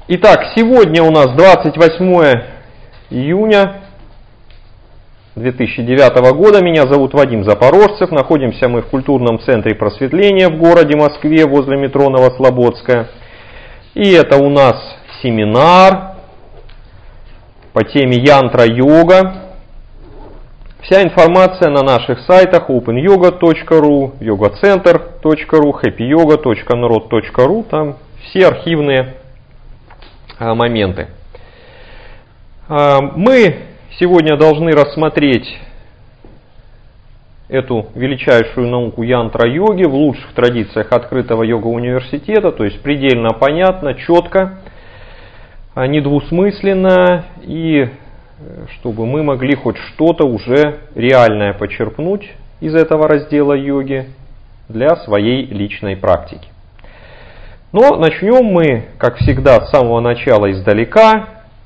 Итак, сегодня у нас 28 июня 2009 года. Меня зовут Вадим Запорожцев. Находимся мы в культурном центре просветления в городе Москве возле метро Новослободская. И это у нас семинар по теме янтра-йога. Вся информация на наших сайтах openyoga.ru, yogacenter.ru, happyyoga.narod.ru. Там все архивные моменты. Мы сегодня должны рассмотреть эту величайшую науку янтра-йоги в лучших традициях открытого йога-университета, то есть предельно понятно, четко, недвусмысленно, и чтобы мы могли хоть что-то уже реальное почерпнуть из этого раздела йоги для своей личной практики. Но начнем мы, как всегда, с самого начала издалека.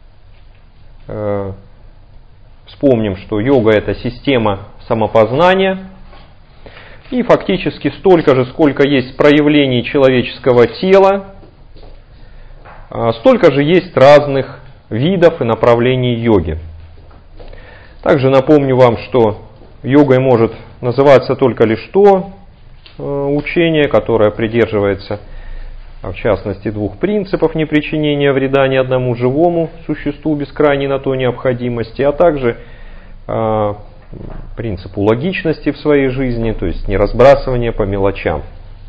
Вспомним, что йога – это система самопознания. И фактически столько же, сколько есть проявлений человеческого тела, столько же есть разных видов и направлений йоги. Также напомню вам, что йогой может называться только лишь то учение, которое придерживается, в частности, двух принципов: непричинения вреда ни одному живому существу без крайней на то необходимости, а также принципу логичности в своей жизни, то есть не разбрасывания по мелочам.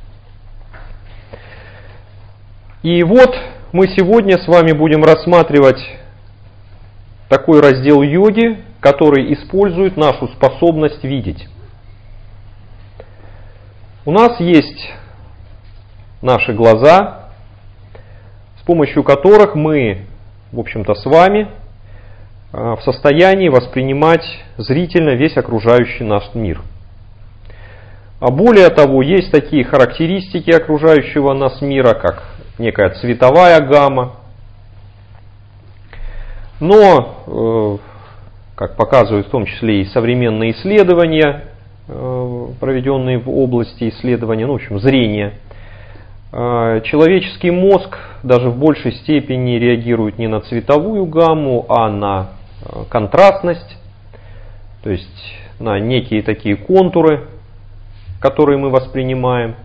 И вот мы сегодня с вами будем рассматривать такой раздел йоги, который использует нашу способность видеть. У нас есть наши глаза, с помощью которых мы, в общем-то, с вами в состоянии воспринимать зрительно весь окружающий нас мир. А более того, есть такие характеристики окружающего нас мира, как некая цветовая гамма. Но, как показывают в том числе и современные исследования, проведенные в области исследования, в общем, зрения, человеческий мозг даже в большей степени реагирует не на цветовую гамму, а на контрастность, то есть на некие такие контуры, которые мы воспринимаем.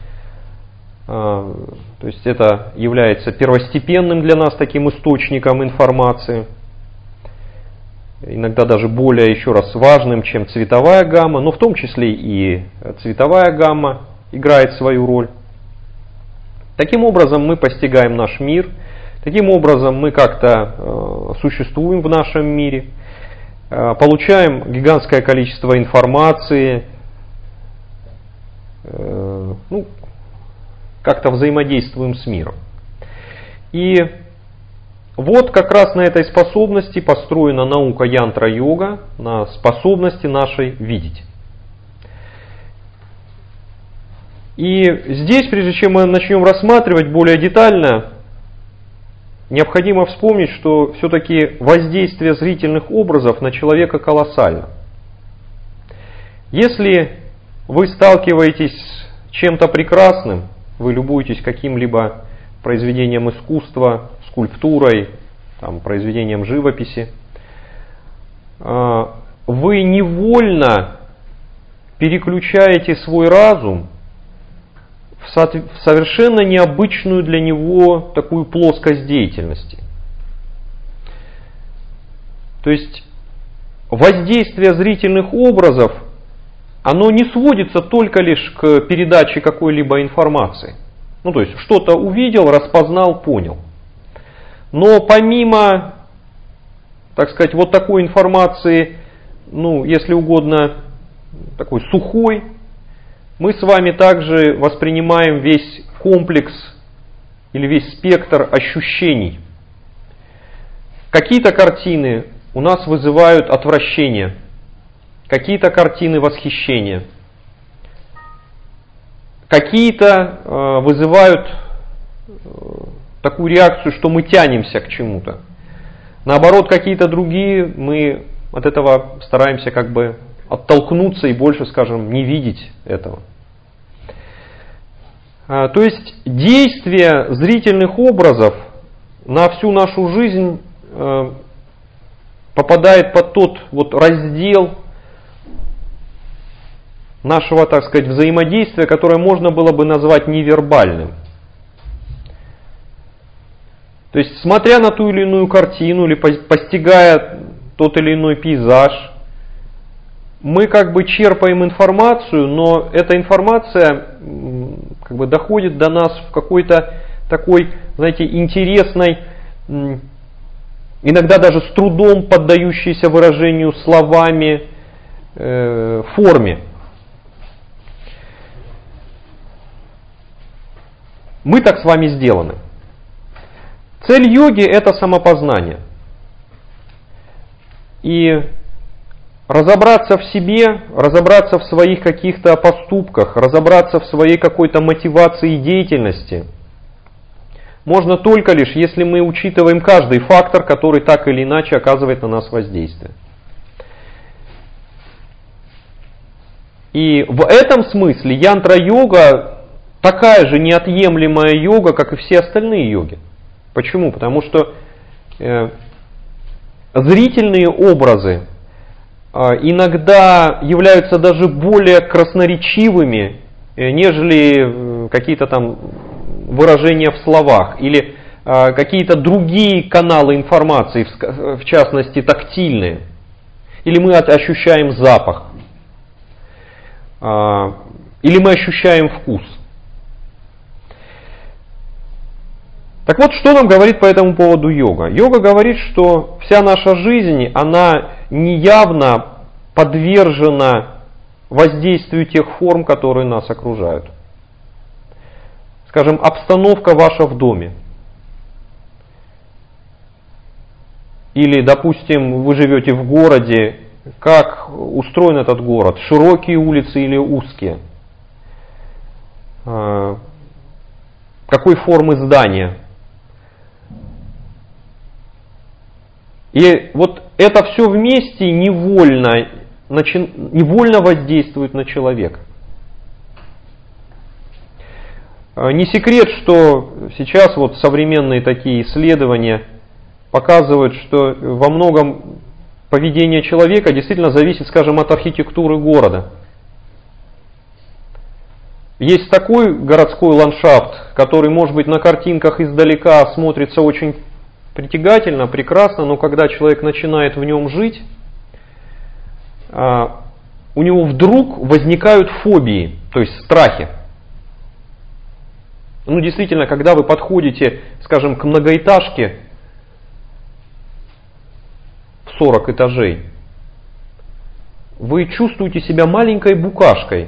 То есть это является первостепенным для нас таким источником информации, иногда даже более, еще раз, важным, чем цветовая гамма, но в том числе и цветовая гамма играет свою роль. Таким образом мы постигаем наш мир, таким образом мы как-то существуем в нашем мире, получаем гигантское количество информации, как-то взаимодействуем с миром. И вот как раз на этой способности построена наука янтра-йога, на способности нашей видеть. И здесь, прежде чем мы начнем рассматривать более детально, необходимо вспомнить, что все-таки воздействие зрительных образов на человека колоссально. Если вы сталкиваетесь с чем-то прекрасным, вы любуетесь каким-либо произведением искусства, скульптурой, произведением живописи, вы невольно переключаете свой разум в совершенно необычную для него такую плоскость деятельности. То есть воздействие зрительных образов, оно не сводится только лишь к передаче какой-либо информации. То есть что-то увидел, распознал, понял. Но помимо, так сказать, вот такой информации, если угодно, такой сухой, мы с вами также воспринимаем весь комплекс или весь спектр ощущений. Какие-то картины у нас вызывают отвращение, какие-то картины восхищение, какие-то вызывают такую реакцию, что мы тянемся к чему-то. Наоборот, какие-то другие мы от этого стараемся оттолкнуться и больше, скажем, не видеть этого. То есть действие зрительных образов на всю нашу жизнь попадает под тот вот раздел нашего, так сказать, взаимодействия, которое можно было бы назвать невербальным. То есть, смотря на ту или иную картину или постигая тот или иной пейзаж, мы как бы черпаем информацию, но эта информация как бы доходит до нас в какой-то такой, знаете, интересной, иногда даже с трудом поддающейся выражению словами форме. Мы так с вами сделаны. Цель йоги – это самопознание. И разобраться в себе, разобраться в своих каких-то поступках, разобраться в своей какой-то мотивации и деятельности можно только лишь, если мы учитываем каждый фактор, который так или иначе оказывает на нас воздействие. И в этом смысле янтра-йога такая же неотъемлемая йога, как и все остальные йоги. Почему? Потому что зрительные образы иногда являются даже более красноречивыми, нежели какие-то там выражения в словах или какие-то другие каналы информации, в частности тактильные. Или мы ощущаем запах, или мы ощущаем вкус. Так вот, что нам говорит по этому поводу йога? Йога говорит, что вся наша жизнь, она неявно подвержена воздействию тех форм, которые нас окружают. Скажем, обстановка ваша в доме. Или, допустим, вы живете в городе, как устроен этот город? Широкие улицы или узкие? Какой формы здания? И вот это все вместе невольно воздействует на человека. Не секрет, что сейчас вот современные такие исследования показывают, что во многом поведение человека действительно зависит, скажем, от архитектуры города. Есть такой городской ландшафт, который, может быть, на картинках издалека смотрится очень притягательно, прекрасно, но когда человек начинает в нем жить, у него вдруг возникают фобии, то есть страхи. Ну, действительно, когда вы подходите, скажем, к многоэтажке в 40 этажей, вы чувствуете себя маленькой букашкой,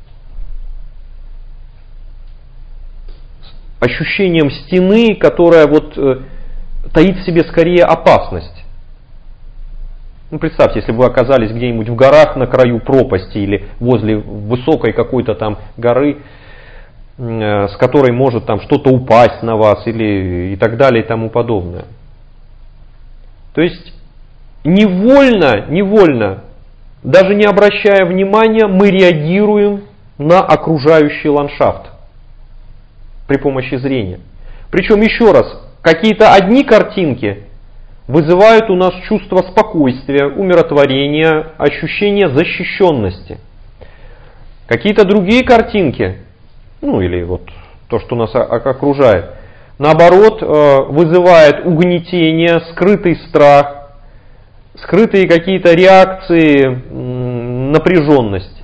с ощущением стены, которая вот таит в себе скорее опасность. Ну, представьте, если бы вы оказались где-нибудь в горах на краю пропасти или возле высокой какой-то там горы, с которой может там что-то упасть на вас или и так далее и тому подобное. То есть невольно, даже не обращая внимания, мы реагируем на окружающий ландшафт при помощи зрения. Причем еще раз, какие-то одни картинки вызывают у нас чувство спокойствия, умиротворения, ощущение защищенности. Какие-то другие картинки, ну или вот то, что нас окружает, наоборот, вызывает угнетение, скрытый страх, скрытые какие-то реакции, напряженность.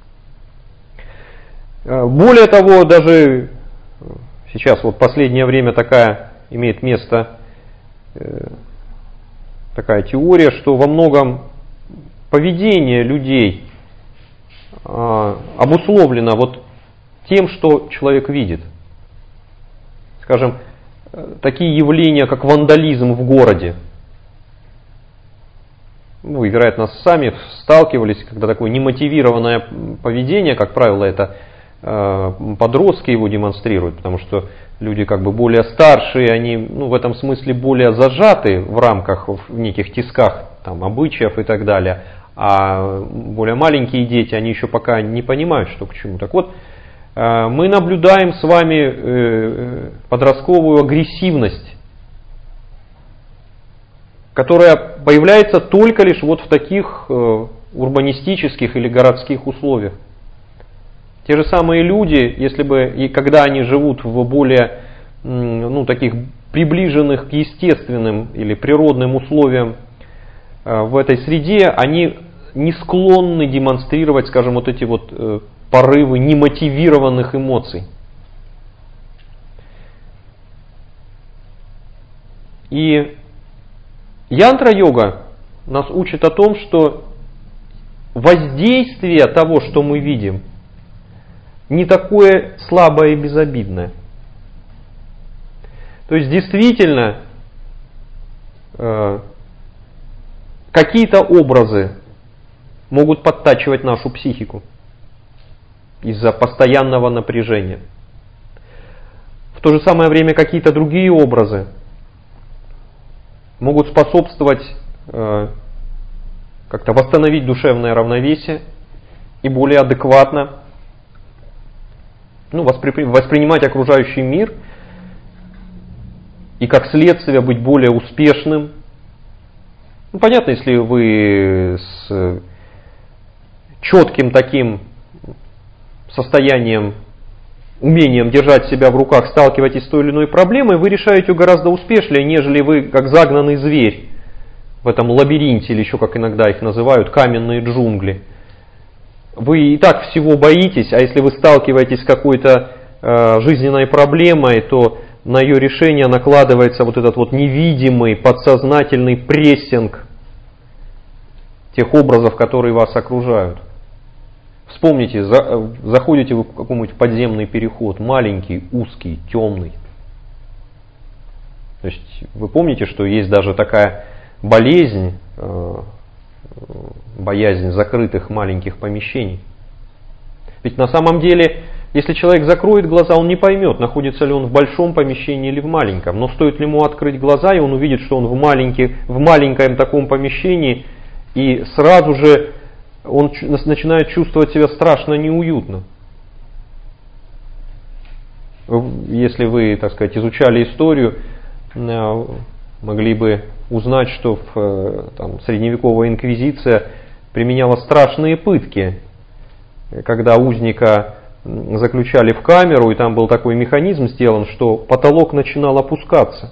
Более того, даже сейчас вот последнее время имеет место такая теория, что во многом поведение людей обусловлено вот тем, что человек видит. Скажем, такие явления, как вандализм в городе. Ну, вы, вероятно, сами сталкивались, когда такое немотивированное поведение, как правило, это подростки его демонстрируют, потому что люди как бы более старшие, они в этом смысле более зажаты в рамках, в неких тисках там, обычаев и так далее, а более маленькие дети, они еще пока не понимают, что к чему. Так вот, мы наблюдаем с вами подростковую агрессивность которая появляется только лишь вот в таких урбанистических или городских условиях. Те же самые люди, если бы и когда они живут в более таких приближенных к естественным или природным условиям в этой среде, они не склонны демонстрировать, скажем, вот эти вот порывы немотивированных эмоций. И янтра-йога нас учит о том, что воздействие того, что мы видим, не такое слабое и безобидное. То есть действительно какие-то образы могут подтачивать нашу психику из-за постоянного напряжения. В то же самое время какие-то другие образы могут способствовать как-то восстановить душевное равновесие и более адекватно воспринимать окружающий мир и как следствие быть более успешным. Понятно, если вы с четким таким состоянием, умением держать себя в руках сталкиваетесь с той или иной проблемой, вы решаете ее гораздо успешнее, нежели вы как загнанный зверь в этом лабиринте, или еще как иногда их называют, каменные джунгли. Вы и так всего боитесь, а если вы сталкиваетесь с какой-то жизненной проблемой, то на ее решение накладывается вот этот вот невидимый подсознательный прессинг тех образов, которые вас окружают. Вспомните, заходите вы в какой-нибудь подземный переход, маленький, узкий, темный. То есть вы помните, что есть даже такая болезнь, боязнь закрытых маленьких помещений. Ведь на самом деле, если человек закроет глаза, он не поймет, находится ли он в большом помещении или в маленьком. Но стоит ли ему открыть глаза, и он увидит, что он в маленьком таком помещении, и сразу же он начинает чувствовать себя страшно неуютно. Если вы, так сказать, изучали историю, могли бы узнать, что средневековая инквизиция применяла страшные пытки, когда узника заключали в камеру, и там был такой механизм сделан, что потолок начинал опускаться.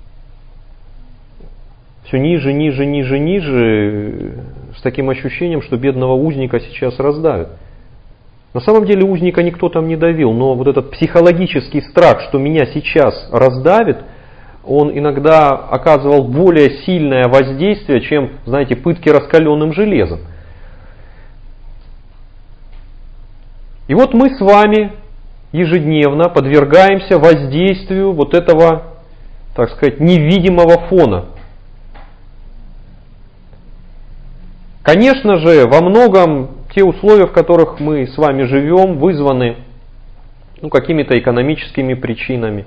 Все ниже, ниже, ниже, ниже, с таким ощущением, что бедного узника сейчас раздавят. На самом деле узника никто там не давил, но вот этот психологический страх, что меня сейчас раздавит, он иногда оказывал более сильное воздействие, чем, знаете, пытки раскаленным железом. И вот мы с вами ежедневно подвергаемся воздействию вот этого, так сказать, невидимого фона. Конечно же, во многом те условия, в которых мы с вами живем, вызваны какими-то экономическими причинами.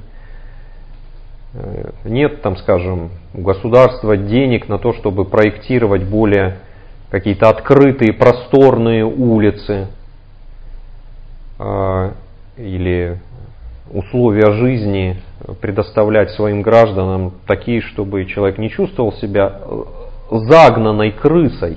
Нет, скажем, у государства денег на то, чтобы проектировать более какие-то открытые, просторные улицы или условия жизни предоставлять своим гражданам такие, чтобы человек не чувствовал себя загнанной крысой.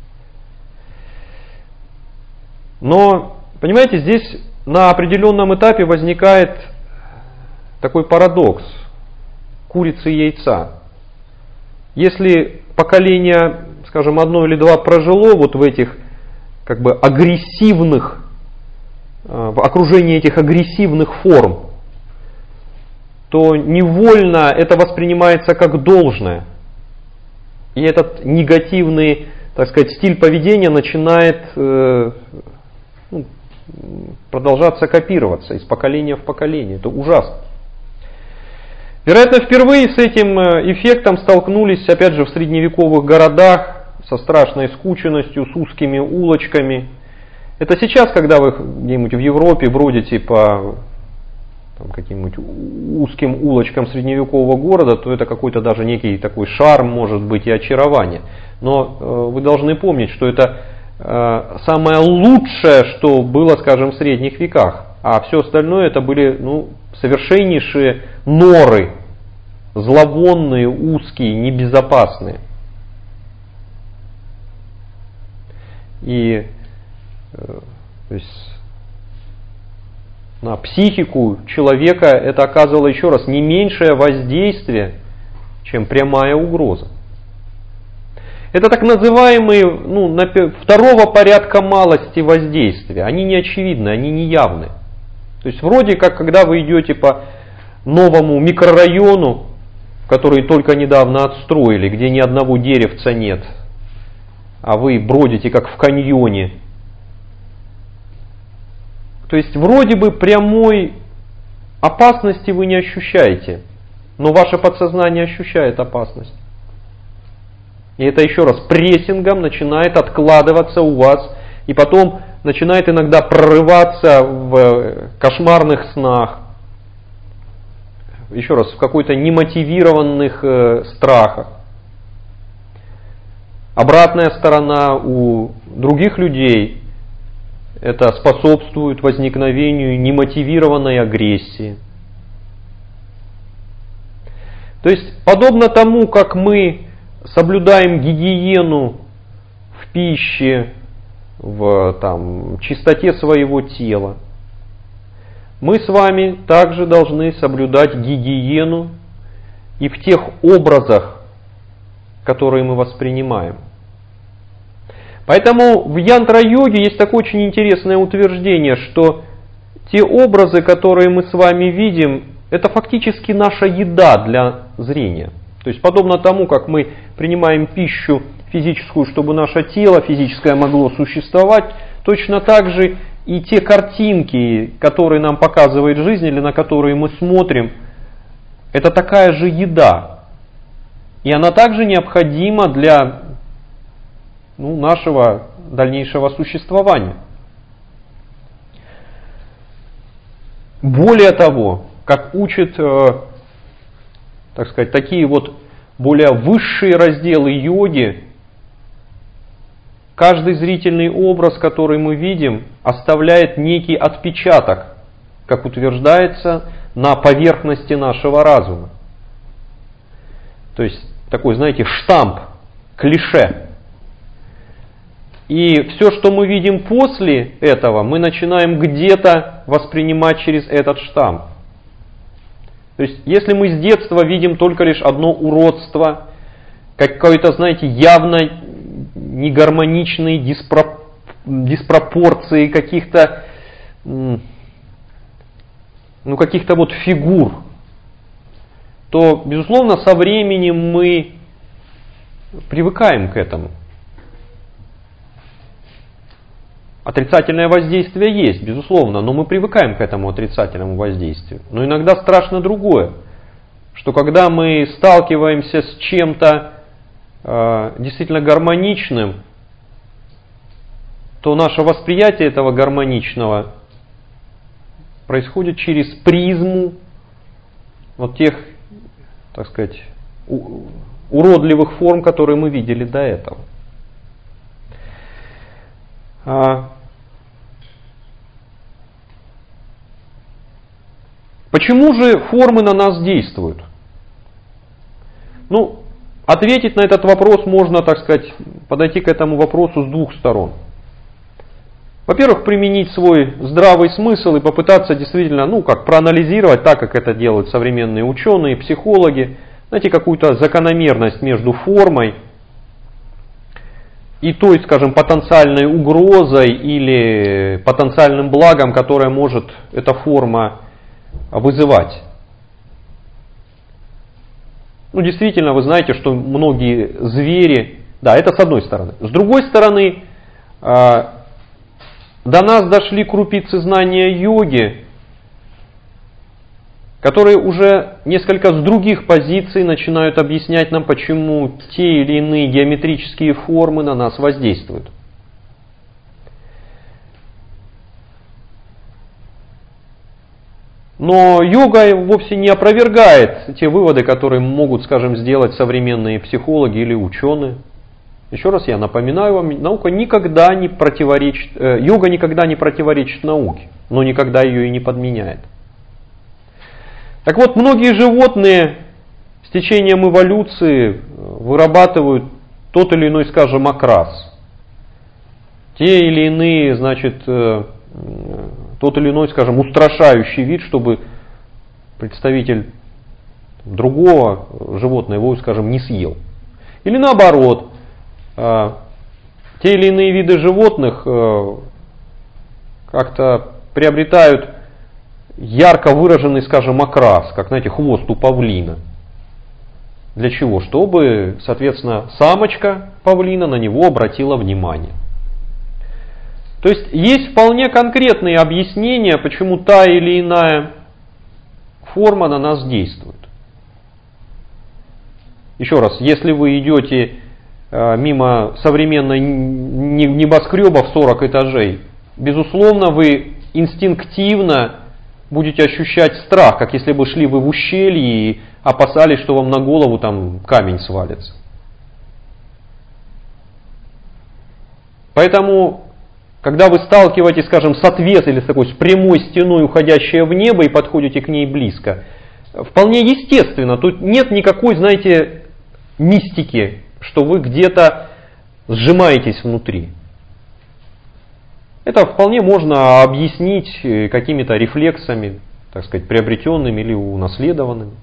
Но, понимаете, здесь на определенном этапе возникает такой парадокс курицы и яйца. Если поколение, скажем, одно или два прожило вот в этих агрессивных, в окружении этих агрессивных форм, то невольно это воспринимается как должное. И этот негативный, так сказать, стиль поведения начинает продолжаться, копироваться из поколения в поколение. Это ужасно. Вероятно, впервые с этим эффектом столкнулись, опять же, в средневековых городах со страшной скученностью, с узкими улочками. Это сейчас, когда вы где-нибудь в Европе бродите по каким-нибудь узким улочкам средневекового города, то это какой-то даже некий такой шарм, может быть, и очарование. Но вы должны помнить, что это самое лучшее, что было, скажем, в средних веках. А все остальное это были совершеннейшие норы зловонные, узкие, небезопасные. И то есть, на психику человека это оказывало, еще раз, не меньшее воздействие, чем прямая угроза. Это так называемые второго порядка малости воздействия. Они не очевидны, они не явны. То есть вроде как, когда вы идете по новому микрорайону, который только недавно отстроили, где ни одного деревца нет, а вы бродите как в каньоне. То есть вроде бы прямой опасности вы не ощущаете, но ваше подсознание ощущает опасность. И это еще раз прессингом начинает откладываться у вас, и потом начинает иногда прорываться в кошмарных снах, еще раз, в какой-то немотивированных страхах. Обратная сторона у других людей – это способствует возникновению немотивированной агрессии. То есть, подобно тому, как мы соблюдаем гигиену в пище, в чистоте своего тела, мы с вами также должны соблюдать гигиену и в тех образах, которые мы воспринимаем. Поэтому в янтра-йоге есть такое очень интересное утверждение, что те образы, которые мы с вами видим, это фактически наша еда для зрения. То есть подобно тому, как мы принимаем пищу физическую, чтобы наше тело физическое могло существовать, точно так же и те картинки, которые нам показывает жизнь или на которые мы смотрим, это такая же еда. И она также необходима для нашего дальнейшего существования. Более того, как учат, так сказать, такие вот более высшие разделы йоги, каждый зрительный образ, который мы видим, оставляет некий отпечаток, как утверждается, на поверхности нашего разума. То есть такой, знаете, штамп, клише. И все, что мы видим после этого, мы начинаем где-то воспринимать через этот штамп. То есть, если мы с детства видим только лишь одно уродство, какой-то, знаете, явно негармоничные диспропорции каких-то, каких-то вот фигур, то, безусловно, со временем мы привыкаем к этому. Отрицательное воздействие есть, безусловно, но мы привыкаем к этому отрицательному воздействию. Но иногда страшно другое, что когда мы сталкиваемся с чем-то действительно гармоничным, то наше восприятие этого гармоничного происходит через призму вот тех, так сказать, уродливых форм, которые мы видели до этого. Почему же формы на нас действуют? Ответить на этот вопрос можно, так сказать, подойти к этому вопросу с двух сторон. Во-первых, применить свой здравый смысл и попытаться действительно, проанализировать, так как это делают современные ученые, психологи, знаете, какую-то закономерность между формой и той, скажем, потенциальной угрозой или потенциальным благом, которое может эта форма вызывать. Действительно, вы знаете, что многие звери, да, это с одной стороны. С другой стороны, до нас дошли крупицы знания йоги, которые уже несколько с других позиций начинают объяснять нам, почему те или иные геометрические формы на нас воздействуют. Но йога вовсе не опровергает те выводы, которые могут, скажем, сделать современные психологи или ученые. Еще раз я напоминаю вам, йога никогда не противоречит науке, но никогда ее и не подменяет. Так вот, многие животные с течением эволюции вырабатывают тот или иной, скажем, окрас. Те или иные, значит, тот или иной, скажем, устрашающий вид, чтобы представитель другого животного его, скажем, не съел. Или наоборот, те или иные виды животных как-то приобретают ярко выраженный, скажем, окрас, как, знаете, хвост у павлина. Для чего? Чтобы, соответственно, самочка павлина на него обратила внимание. То есть есть вполне конкретные объяснения, почему та или иная форма на нас действует. Еще раз, если вы идете мимо современной небоскреба в 40 этажей, безусловно, вы инстинктивно будете ощущать страх, как если бы шли вы в ущелье и опасались, что вам на голову там камень свалится. Поэтому, когда вы сталкиваетесь, скажем, с отвесом или с прямой стеной, уходящей в небо, и подходите к ней близко, вполне естественно, тут нет никакой, знаете, мистики, что вы где-то сжимаетесь внутри. Это вполне можно объяснить какими-то рефлексами, так сказать, приобретенными или унаследованными.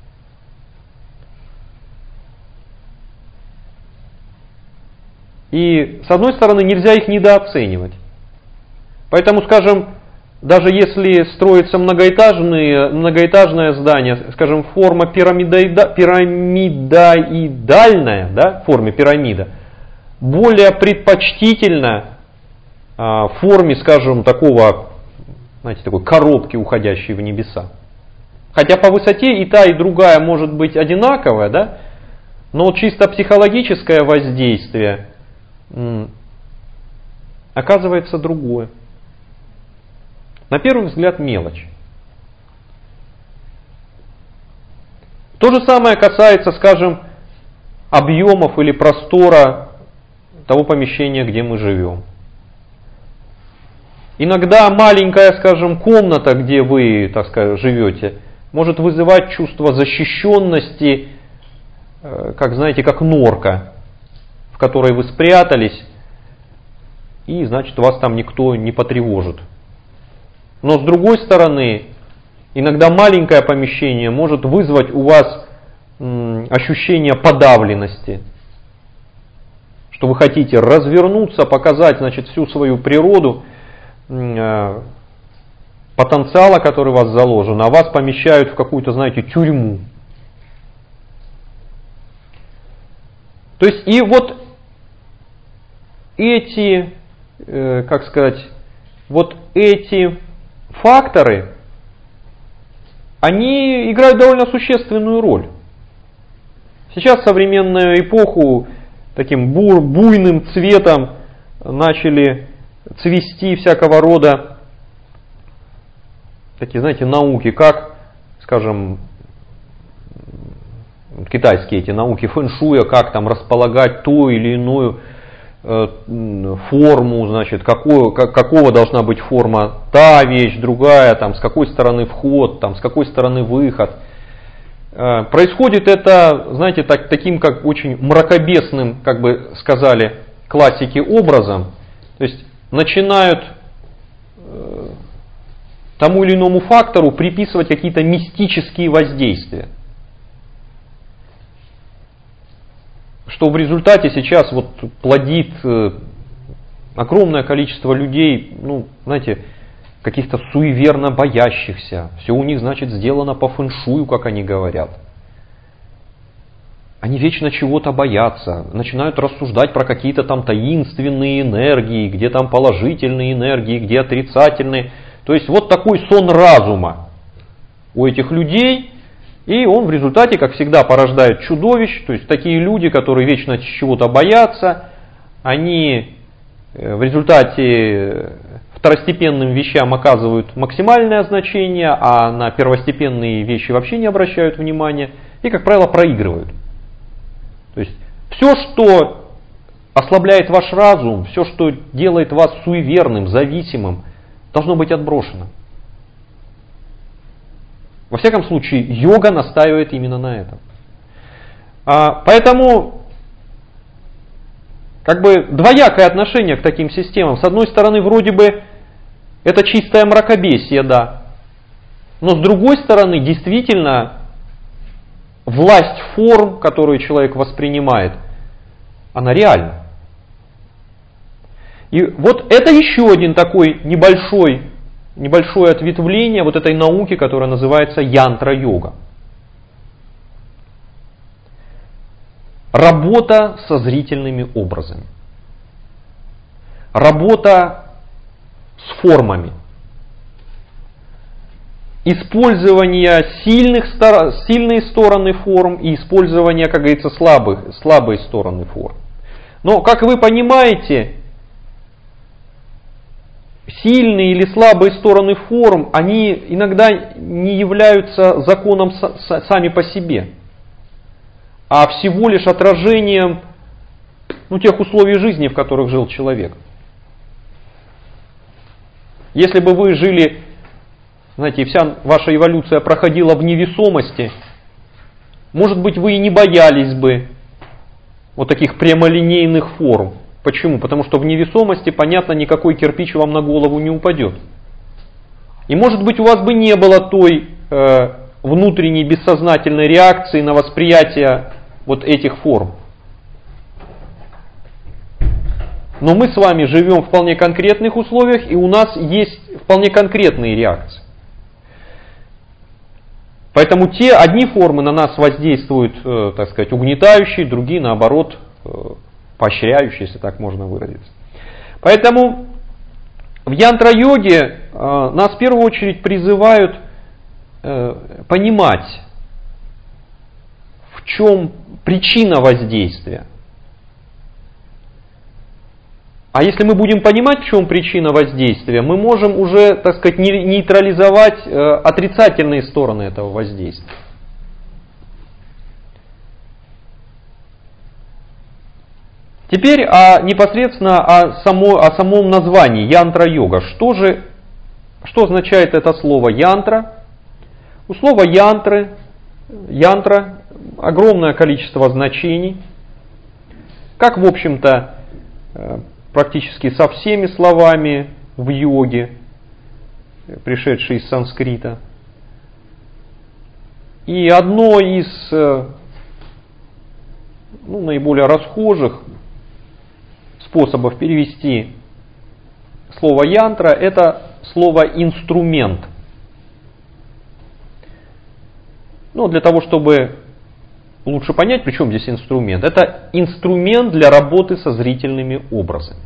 И, с одной стороны, нельзя их недооценивать. Поэтому, скажем, даже если строится многоэтажное здание, скажем, форма пирамидоидальная, да, в форме пирамида, более предпочтительна в форме, скажем, такого, знаете, такой коробки, уходящей в небеса. Хотя по высоте и та, и другая может быть одинаковая, да, но вот чисто психологическое воздействие оказывается другое. На первый взгляд мелочь. То же самое касается, скажем, объемов или простора того помещения, где мы живем. Иногда маленькая, скажем, комната, где вы, так сказать, живете, может вызывать чувство защищенности, как, знаете, как норка, в которой вы спрятались, и, значит, вас там никто не потревожит. Но с другой стороны, иногда маленькое помещение может вызвать у вас ощущение подавленности, что вы хотите развернуться, показать, значит, всю свою природу, потенциала, который у вас заложен, а вас помещают в какую-то, знаете, тюрьму. То есть и вот эти, как сказать, вот эти факторы, они играют довольно существенную роль. Сейчас в современную эпоху таким буйным цветом начали цвести всякого рода такие, знаете, науки, как, скажем, китайские эти науки фэншуя, как там располагать ту или иную форму, значит, какого должна быть форма та вещь, другая, там, с какой стороны вход, там, с какой стороны выход. Происходит это, знаете, таким как очень мракобесным, как бы сказали классики, образом. То есть начинают тому или иному фактору приписывать какие-то мистические воздействия. Что в результате сейчас вот плодит огромное количество людей, ну, знаете, каких-то суеверно боящихся. Все у них, значит, сделано по фэншую, как они говорят. Они вечно чего-то боятся, начинают рассуждать про какие-то там таинственные энергии, где там положительные энергии, где отрицательные. То есть вот такой сон разума у этих людей. И он в результате, как всегда, порождает чудовищ. То есть такие люди, которые вечно чего-то боятся, они в результате второстепенным вещам оказывают максимальное значение, а на первостепенные вещи вообще не обращают внимания и, как правило, проигрывают. То есть все, что ослабляет ваш разум, все, что делает вас суеверным, зависимым, должно быть отброшено. Во всяком случае, йога настаивает именно на этом. Поэтому как бы двоякое отношение к таким системам. С одной стороны, вроде бы это чистое мракобесие, да. Но с другой стороны, действительно, власть форм, которую человек воспринимает, она реальна. И вот это еще один такой небольшое ответвление вот этой науки, которая называется янтра-йога. Работа со зрительными образами. Работа с формами. Использование сильные стороны форм и использование, как говорится, слабые стороны форм. Но, как вы понимаете, сильные или слабые стороны форм, они иногда не являются законом сами по себе, а всего лишь отражением тех условий жизни, в которых жил человек. Если бы вы жили, знаете, вся ваша эволюция проходила в невесомости, может быть, вы и не боялись бы вот таких прямолинейных форм. Почему? Потому что в невесомости, понятно, никакой кирпич вам на голову не упадет. И может быть, у вас бы не было той внутренней бессознательной реакции на восприятие вот этих форм. Но мы с вами живем в вполне конкретных условиях, и у нас есть вполне конкретные реакции. Поэтому одни формы на нас воздействуют, так сказать, угнетающие, другие, наоборот, поощряющие, если так можно выразиться. Поэтому в янтра-йоге нас в первую очередь призывают понимать, в чем причина воздействия. А если мы будем понимать, в чем причина воздействия, мы можем уже, так сказать, нейтрализовать отрицательные стороны этого воздействия. Теперь непосредственно о самом названии янтра-йога. Что означает это слово янтра? У слова янтра огромное количество значений. Как, в общем-то, практически со всеми словами в йоге, пришедшие из санскрита. И одно из наиболее расхожих способов перевести слово янтра — это слово инструмент. Для того, чтобы лучше понять, при чем здесь инструмент. Это инструмент для работы со зрительными образами.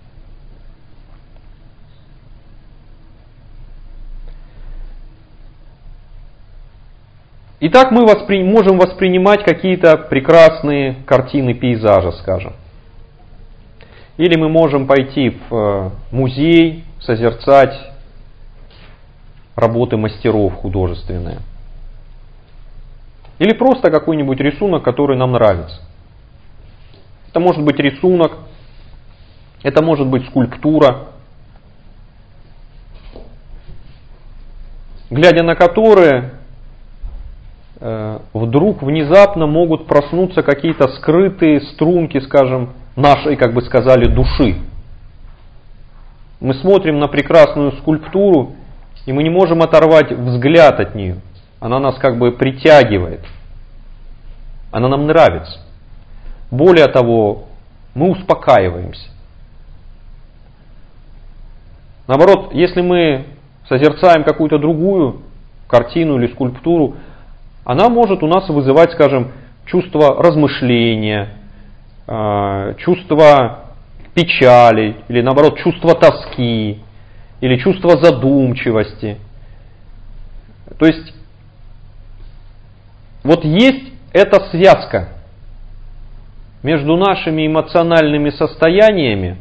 Итак, мы можем воспринимать какие-то прекрасные картины пейзажа, скажем. Или мы можем пойти в музей, созерцать работы мастеров художественные. Или просто какой-нибудь рисунок, который нам нравится. Это может быть рисунок, это может быть скульптура, глядя на которые вдруг внезапно могут проснуться какие-то скрытые струнки, скажем, нашей, как бы сказали, души. Мы смотрим на прекрасную скульптуру, и мы не можем оторвать взгляд от нее. Она нас как бы притягивает. Она нам нравится. Более того, мы успокаиваемся. Наоборот, если мы созерцаем какую-то другую картину или скульптуру, она может у нас вызывать, скажем, чувство размышления, чувство печали, или наоборот, чувство тоски, или чувство задумчивости. То есть, вот есть эта связка между нашими эмоциональными состояниями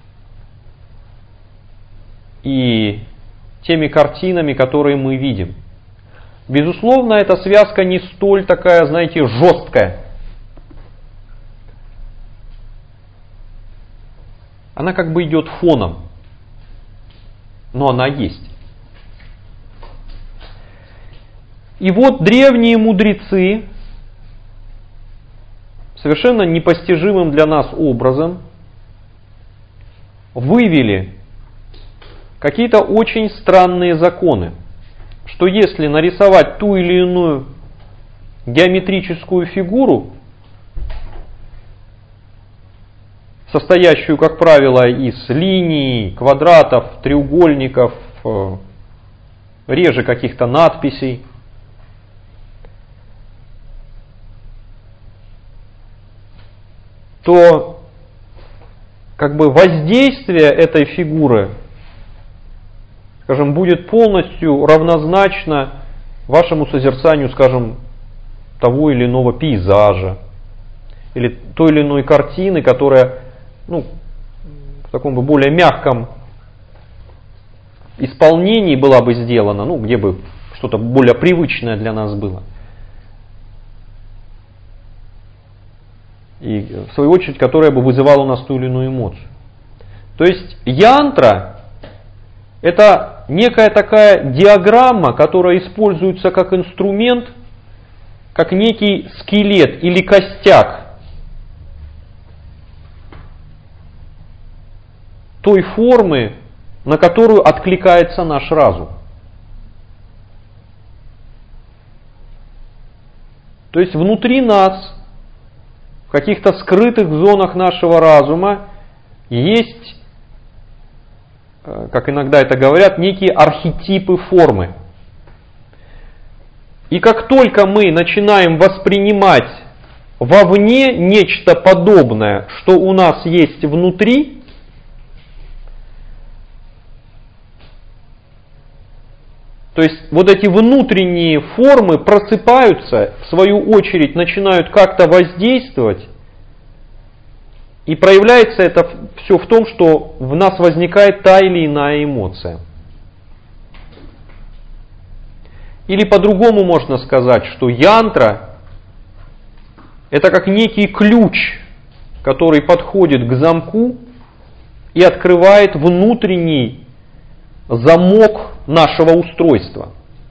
и теми картинами, которые мы видим. Безусловно, эта связка не столь такая, знаете, жесткая. Она как бы идет фоном, но она есть. И вот древние мудрецы совершенно непостижимым для нас образом вывели какие-то очень странные законы, что если нарисовать ту или иную геометрическую фигуру, состоящую, как правило, из линий, квадратов, треугольников, реже каких-то надписей, то как бы воздействие этой фигуры, скажем, будет полностью равнозначно вашему созерцанию, скажем, того или иного пейзажа или той или иной картины, которая, в таком бы более мягком исполнении была бы сделана, где бы что-то более привычное для нас было. И в свою очередь, которая бы вызывала у нас ту или иную эмоцию. То есть янтра — это некая такая диаграмма, которая используется как инструмент, как некий скелет или костяк той формы, на которую откликается наш разум. То есть внутри нас, в каких-то скрытых зонах нашего разума, есть, как иногда это говорят, некие архетипы формы. И как только мы начинаем воспринимать вовне нечто подобное, что у нас есть внутри, то есть вот эти внутренние формы просыпаются, в свою очередь начинают как-то воздействовать, и проявляется это все в том, что в нас возникает та или иная эмоция. Или по-другому можно сказать, что янтра — это как некий ключ, который подходит к замку и открывает внутренний замок нашего устройства.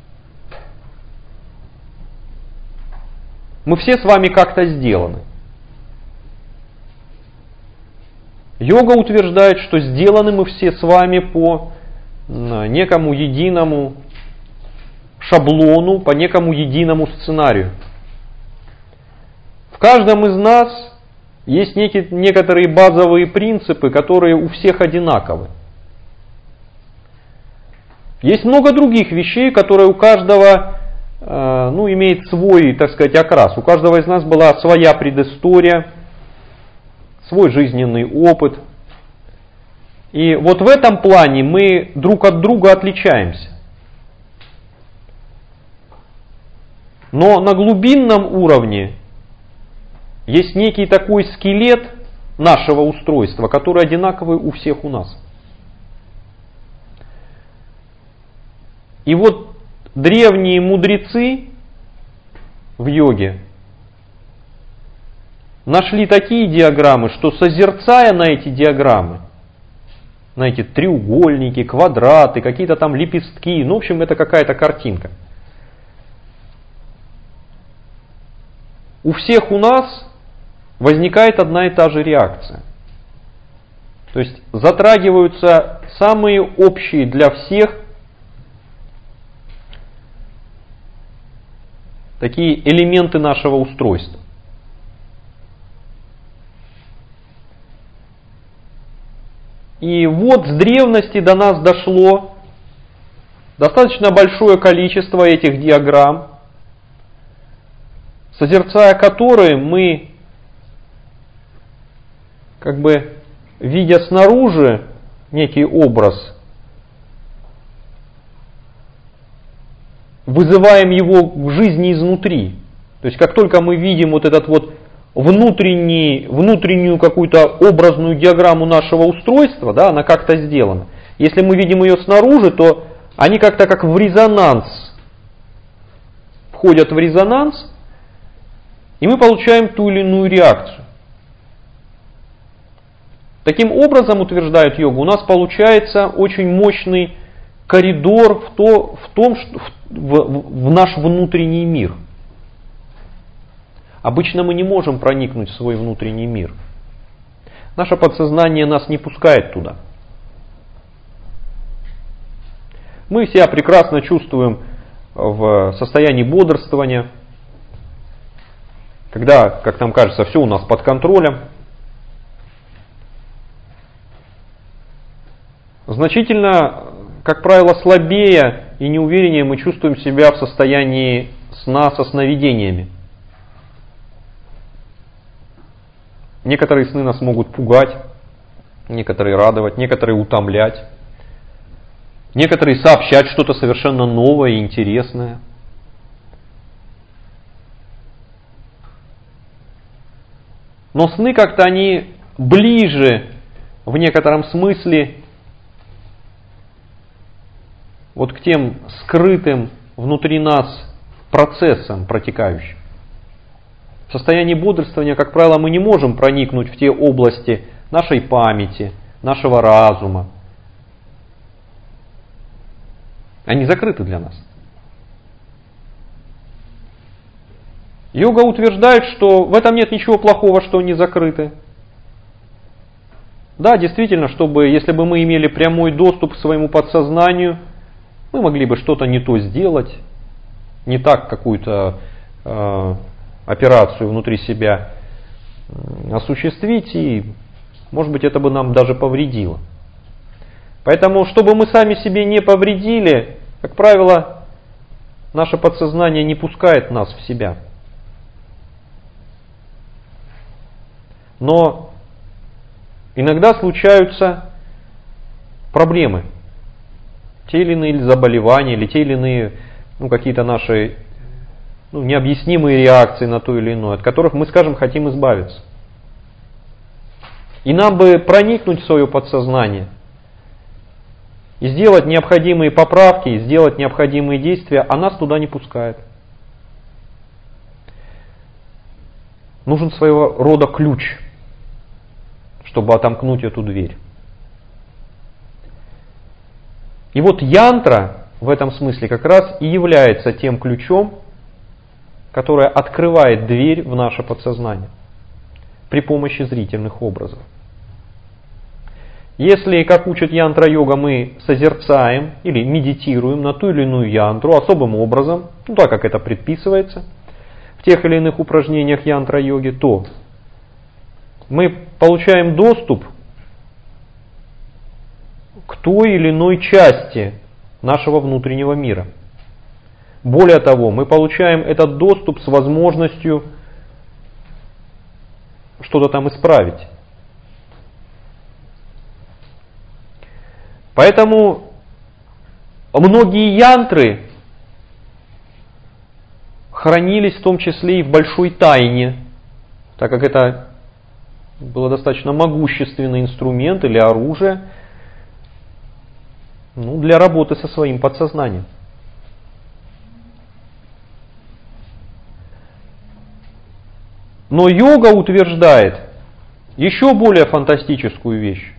Мы все с вами как-то сделаны. Йога утверждает, что сделаны мы все с вами по некому единому шаблону, по некому единому сценарию. В каждом из нас есть некоторые базовые принципы, которые у всех одинаковы. Есть много других вещей, которые у каждого имеет свой, так сказать, окрас. У каждого из нас была своя предыстория, свой жизненный опыт. И вот в этом плане мы друг от друга отличаемся. Но на глубинном уровне есть некий такой скелет нашего устройства, который одинаковый у всех у нас. И вот древние мудрецы в йоге нашли такие диаграммы, что созерцая на эти диаграммы, на эти треугольники, квадраты, какие-то там лепестки, в общем, это какая-то картинка. У всех у нас возникает одна и та же реакция. То есть затрагиваются самые общие для всех такие элементы нашего устройства. И вот с древности до нас дошло достаточно большое количество этих диаграмм, созерцая которые мы, видя снаружи некий образ, вызываем его в жизни изнутри. То есть как только мы видим вот этот вот внутреннюю какую-то образную диаграмму нашего устройства, да, она как-то сделана. Если мы видим ее снаружи, то они как-то как в резонанс, входят в резонанс, и мы получаем ту или иную реакцию. Таким образом, утверждает йога, у нас получается очень мощный коридор в наш внутренний мир. Обычно мы не можем проникнуть в свой внутренний мир. Наше подсознание нас не пускает туда. Мы себя прекрасно чувствуем в состоянии бодрствования, когда, как нам кажется, все у нас под контролем. Значительно, как правило, слабее и неувереннее мы чувствуем себя в состоянии сна со сновидениями. Некоторые сны нас могут пугать, некоторые радовать, некоторые утомлять, некоторые сообщать что-то совершенно новое и интересное. Но сны как-то они ближе в некотором смысле вот к тем скрытым внутри нас процессам протекающим. В состоянии бодрствования, как правило, мы не можем проникнуть в те области нашей памяти, нашего разума. Они закрыты для нас. Йога утверждает, что в этом нет ничего плохого, что они закрыты. Да, действительно, если бы мы имели прямой доступ к своему подсознанию, мы могли бы что-то не то сделать, не так какую-то операцию внутри себя осуществить, и, может быть, это бы нам даже повредило. Поэтому, чтобы мы сами себе не повредили, как правило, наше подсознание не пускает нас в себя. Но иногда случаются проблемы, те или иные заболевания, или те или иные какие-то наши необъяснимые реакции на то или иное, от которых мы, скажем, хотим избавиться. И нам бы проникнуть в свое подсознание и сделать необходимые поправки, и сделать необходимые действия, а нас туда не пускает. Нужен своего рода ключ, чтобы отомкнуть эту дверь. И вот янтра в этом смысле как раз и является тем ключом, которое открывает дверь в наше подсознание при помощи зрительных образов. Если, как учит янтра-йога, мы созерцаем или медитируем на ту или иную янтру особым образом, так как это предписывается в тех или иных упражнениях янтра-йоги, то мы получаем доступ к той или иной части нашего внутреннего мира. Более того, мы получаем этот доступ с возможностью что-то там исправить. Поэтому многие янтры хранились в том числе и в большой тайне, так как это был достаточно могущественный инструмент или оружие для работы со своим подсознанием. Но йога утверждает еще более фантастическую вещь.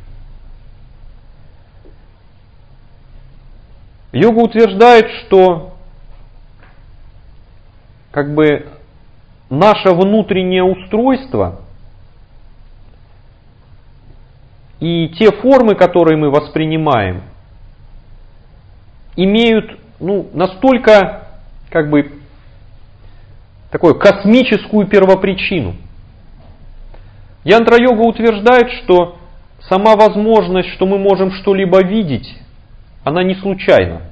Йога утверждает, что наше внутреннее устройство и те формы, которые мы воспринимаем, имеют настолько такую космическую первопричину. Янтра-йога утверждает, что сама возможность, что мы можем что-либо видеть, она не случайна.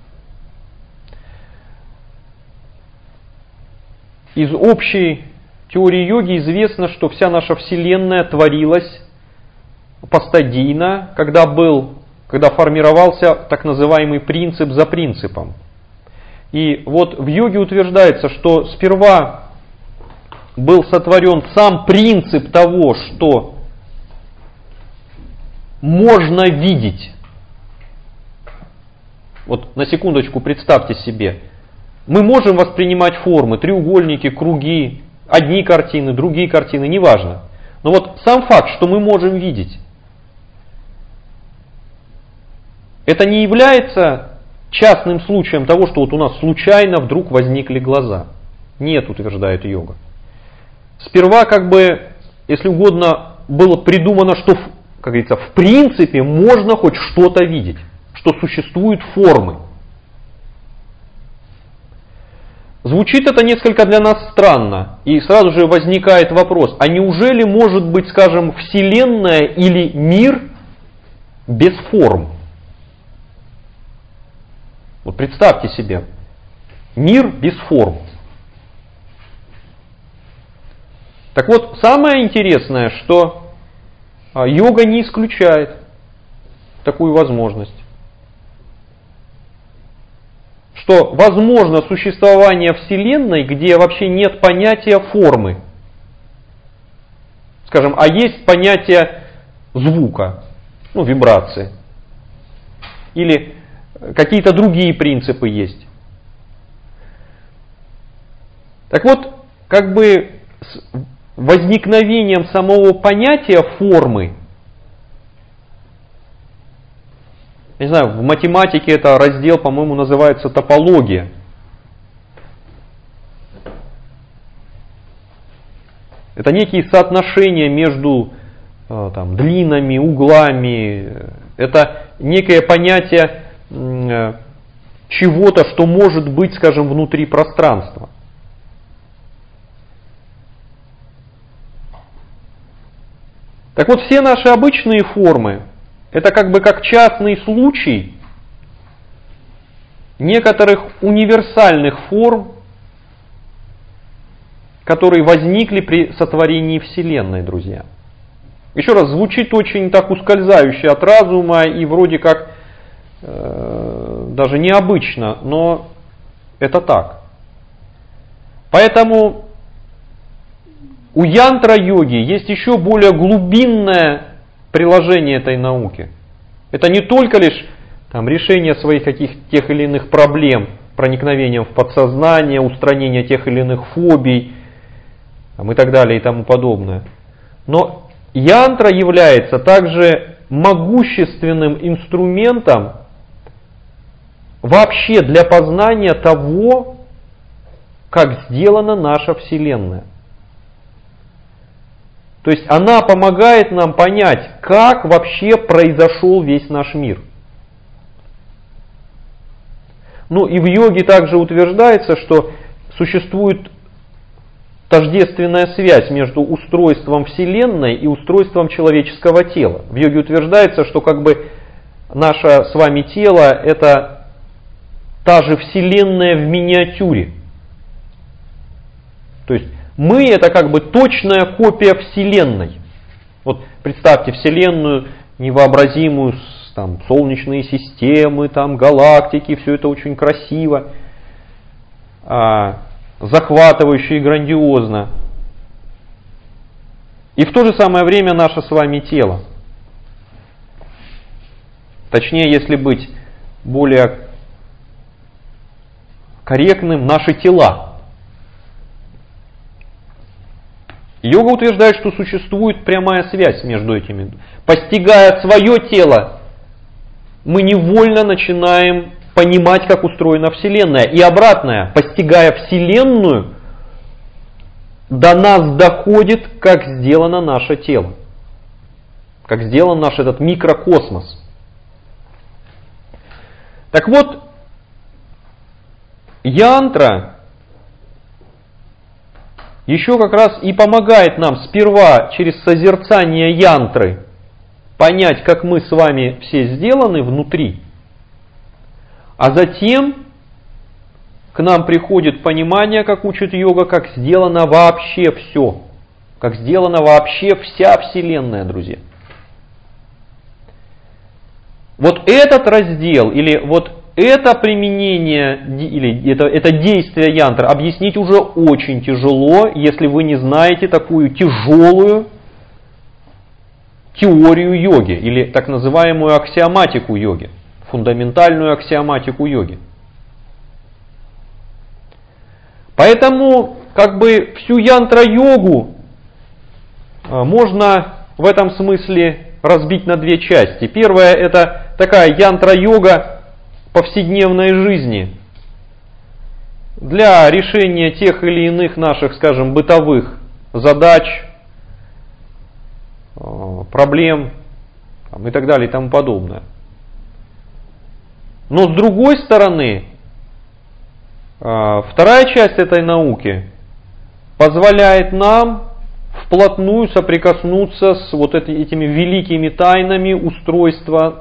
Из общей теории йоги известно, что вся наша Вселенная творилась постадийно, когда формировался так называемый принцип за принципом. И вот в йоге утверждается, что сперва был сотворен сам принцип того, что можно видеть. Вот на секундочку представьте себе. Мы можем воспринимать формы, треугольники, круги, одни картины, другие картины, неважно. Но вот сам факт, что мы можем видеть, это не является частным случаем того, что вот у нас случайно вдруг возникли глаза. Нет, утверждает йога. сперва, как бы, если угодно, было придумано, что, как говорится, в принципе можно хоть что-то видеть, что существуют формы. Звучит это несколько для нас странно, и сразу же возникает вопрос, а неужели может быть, скажем, Вселенная или мир без форм? Вот представьте себе, мир без форм. Так вот, самое интересное, что йога не исключает такую возможность. Что возможно существование Вселенной, где вообще нет понятия формы. Скажем, а есть понятие звука, вибрации. Или какие-то другие принципы есть. Так вот, как бы с возникновением самого понятия формы, я не знаю, в математике это раздел, по-моему, называется топология. Это некие соотношения между длинами, углами. Это некое понятие чего-то, что может быть, скажем, внутри пространства. Так вот, все наши обычные формы, это как бы как частный случай некоторых универсальных форм, которые возникли при сотворении Вселенной, друзья. Еще раз, звучит очень так ускользающе от разума и вроде как даже необычно, но это так. Поэтому у янтра-йоги есть еще более глубинное приложение этой науки. Это не только лишь решение своих тех или иных проблем, проникновением в подсознание, устранение тех или иных фобий и так далее и тому подобное. Но янтра является также могущественным инструментом вообще для познания того, как сделана наша Вселенная. То есть она помогает нам понять, как вообще произошел весь наш мир. И в йоге также утверждается, что существует тождественная связь между устройством Вселенной и устройством человеческого тела. В йоге утверждается, что как бы наше с вами тело это та же Вселенная в миниатюре. То есть мы это как бы точная копия Вселенной. Вот представьте Вселенную невообразимую, солнечные системы, галактики, все это очень красиво, захватывающе и грандиозно. И в то же самое время наше с вами тело. Точнее, если быть более корректным, наши тела. Йога утверждает, что существует прямая связь между этими. Постигая свое тело, мы невольно начинаем понимать, как устроена Вселенная. И обратное, постигая Вселенную, до нас доходит, как сделано наше тело. Как сделан наш этот микрокосмос. Так вот, янтра еще как раз и помогает нам сперва через созерцание янтры понять, как мы с вами все сделаны внутри, а затем к нам приходит понимание, как учит йога, как сделано вообще все, как сделана вообще вся Вселенная, друзья. Вот этот раздел или вот это применение или это действие янтра объяснить уже очень тяжело, если вы не знаете такую тяжелую теорию йоги или так называемую аксиоматику йоги, фундаментальную аксиоматику йоги. Поэтому как бы всю янтра-йогу можно в этом смысле разбить на две части. Первая это такая янтра-йога повседневной жизни для решения тех или иных наших, скажем, бытовых задач, проблем и так далее и тому подобное. Но с другой стороны, вторая часть этой науки позволяет нам вплотную соприкоснуться с вот этими великими тайнами устройства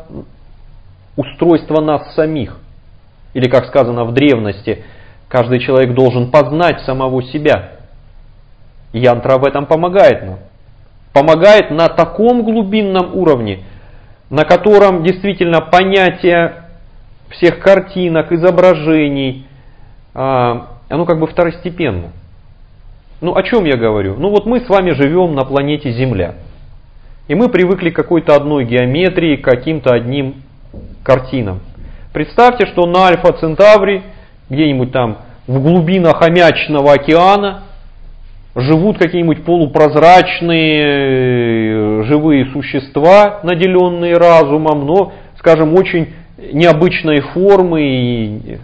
нас самих. Или, как сказано в древности, каждый человек должен познать самого себя. Янтра в этом помогает нам. Помогает на таком глубинном уровне, на котором действительно понятие всех картинок, изображений, оно как бы второстепенно. Ну, о чем я говорю? Ну, вот мы с вами живем на планете Земля. И мы привыкли к какой-то одной геометрии, к каким-то одним картинам. Представьте, что на Альфа Центаври, где-нибудь там в глубинах Аммиачного океана, живут какие-нибудь полупрозрачные живые существа, наделенные разумом, но, скажем, очень необычной формы и,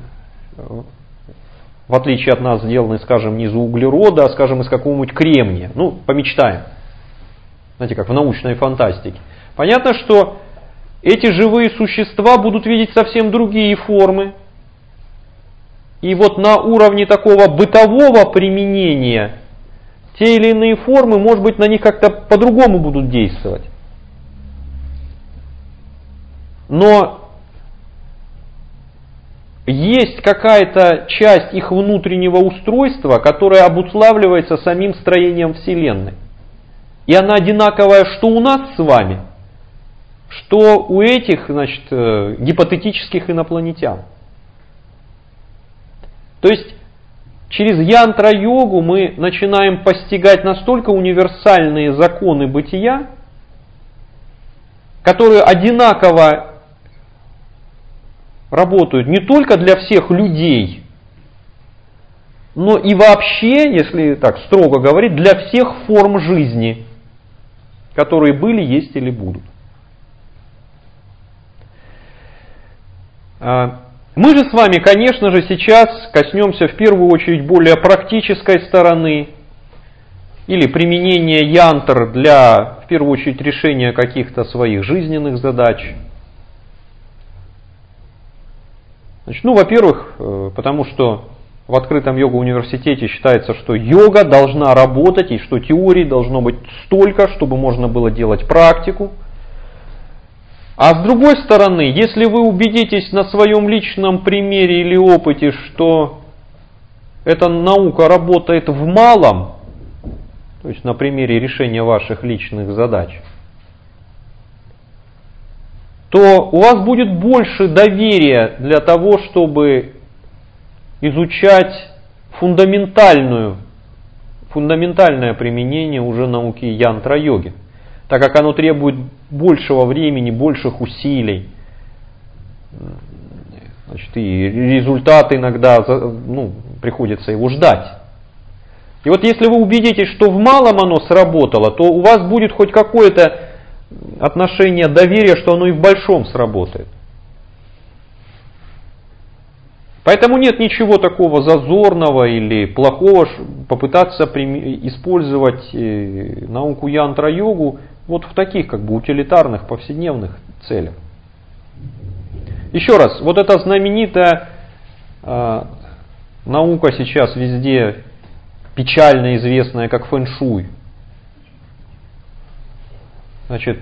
в отличие от нас, сделаны, скажем, не из углерода, а, скажем, из какого-нибудь кремния. Ну, помечтаем. Знаете, как в научной фантастике. Понятно, что эти живые существа будут видеть совсем другие формы. И вот на уровне такого бытового применения те или иные формы, может быть, на них как-то по-другому будут действовать. Но есть какая-то часть их внутреннего устройства, которая обуславливается самим строением Вселенной. И она одинаковая что у нас с вами, что у этих, значит, гипотетических инопланетян. То есть через янтра-йогу мы начинаем постигать настолько универсальные законы бытия, которые одинаково работают не только для всех людей, но и вообще, если так строго говорить, для всех форм жизни, которые были, есть или будут. Мы же с вами, конечно же, сейчас коснемся в первую очередь более практической стороны или применения янтр для, в первую очередь, решения каких-то своих жизненных задач. Значит, ну, во-первых, потому что в открытом йога-университете считается, что йога должна работать и что теории должно быть столько, чтобы можно было делать практику. А с другой стороны, если вы убедитесь на своем личном примере или опыте, что эта наука работает в малом, то есть на примере решения ваших личных задач, то у вас будет больше доверия для того, чтобы изучать фундаментальное применение уже науки янтра-йоги, так как оно требует большего времени, больших усилий. Значит, и результат иногда приходится его ждать. И вот если вы убедитесь, что в малом оно сработало, то у вас будет хоть какое-то отношение доверия, что оно и в большом сработает. Поэтому нет ничего такого зазорного или плохого попытаться использовать науку янтра-йогу вот в таких как бы утилитарных повседневных целях. Еще раз, вот эта знаменитая наука сейчас везде печально известная как фэн-шуй. Значит,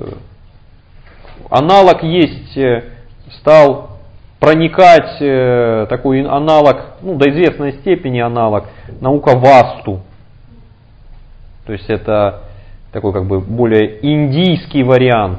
аналог есть, стал проникать такой аналог, до известной степени аналог, наука васту. То есть это такой как бы более индийский вариант.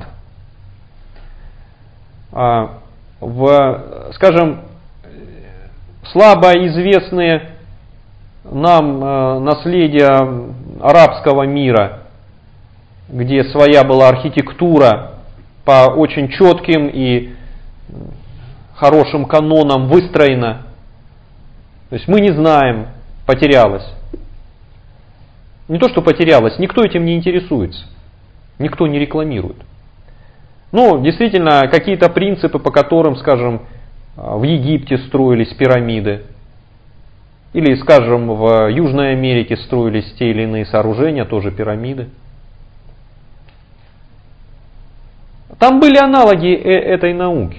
Скажем, слабо известные нам наследия арабского мира, где своя была архитектура по очень четким и хорошим канонам выстроена. То есть мы не знаем, потерялось. Не то, что потерялось, никто этим не интересуется. Никто не рекламирует. Ну, действительно, какие-то принципы, по которым, скажем, в Египте строились пирамиды. Или, скажем, в Южной Америке строились те или иные сооружения, тоже пирамиды. Там были аналоги этой науки.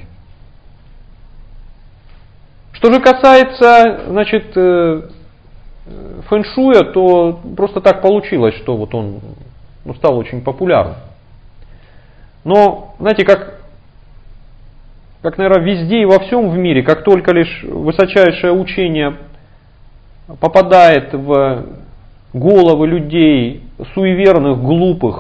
Что же касается, значит, фэншуя, то просто так получилось, что вот он стал очень популярным. Но, знаете, как, наверное, везде и во всем в мире, как только лишь высочайшее учение попадает в головы людей суеверных, глупых,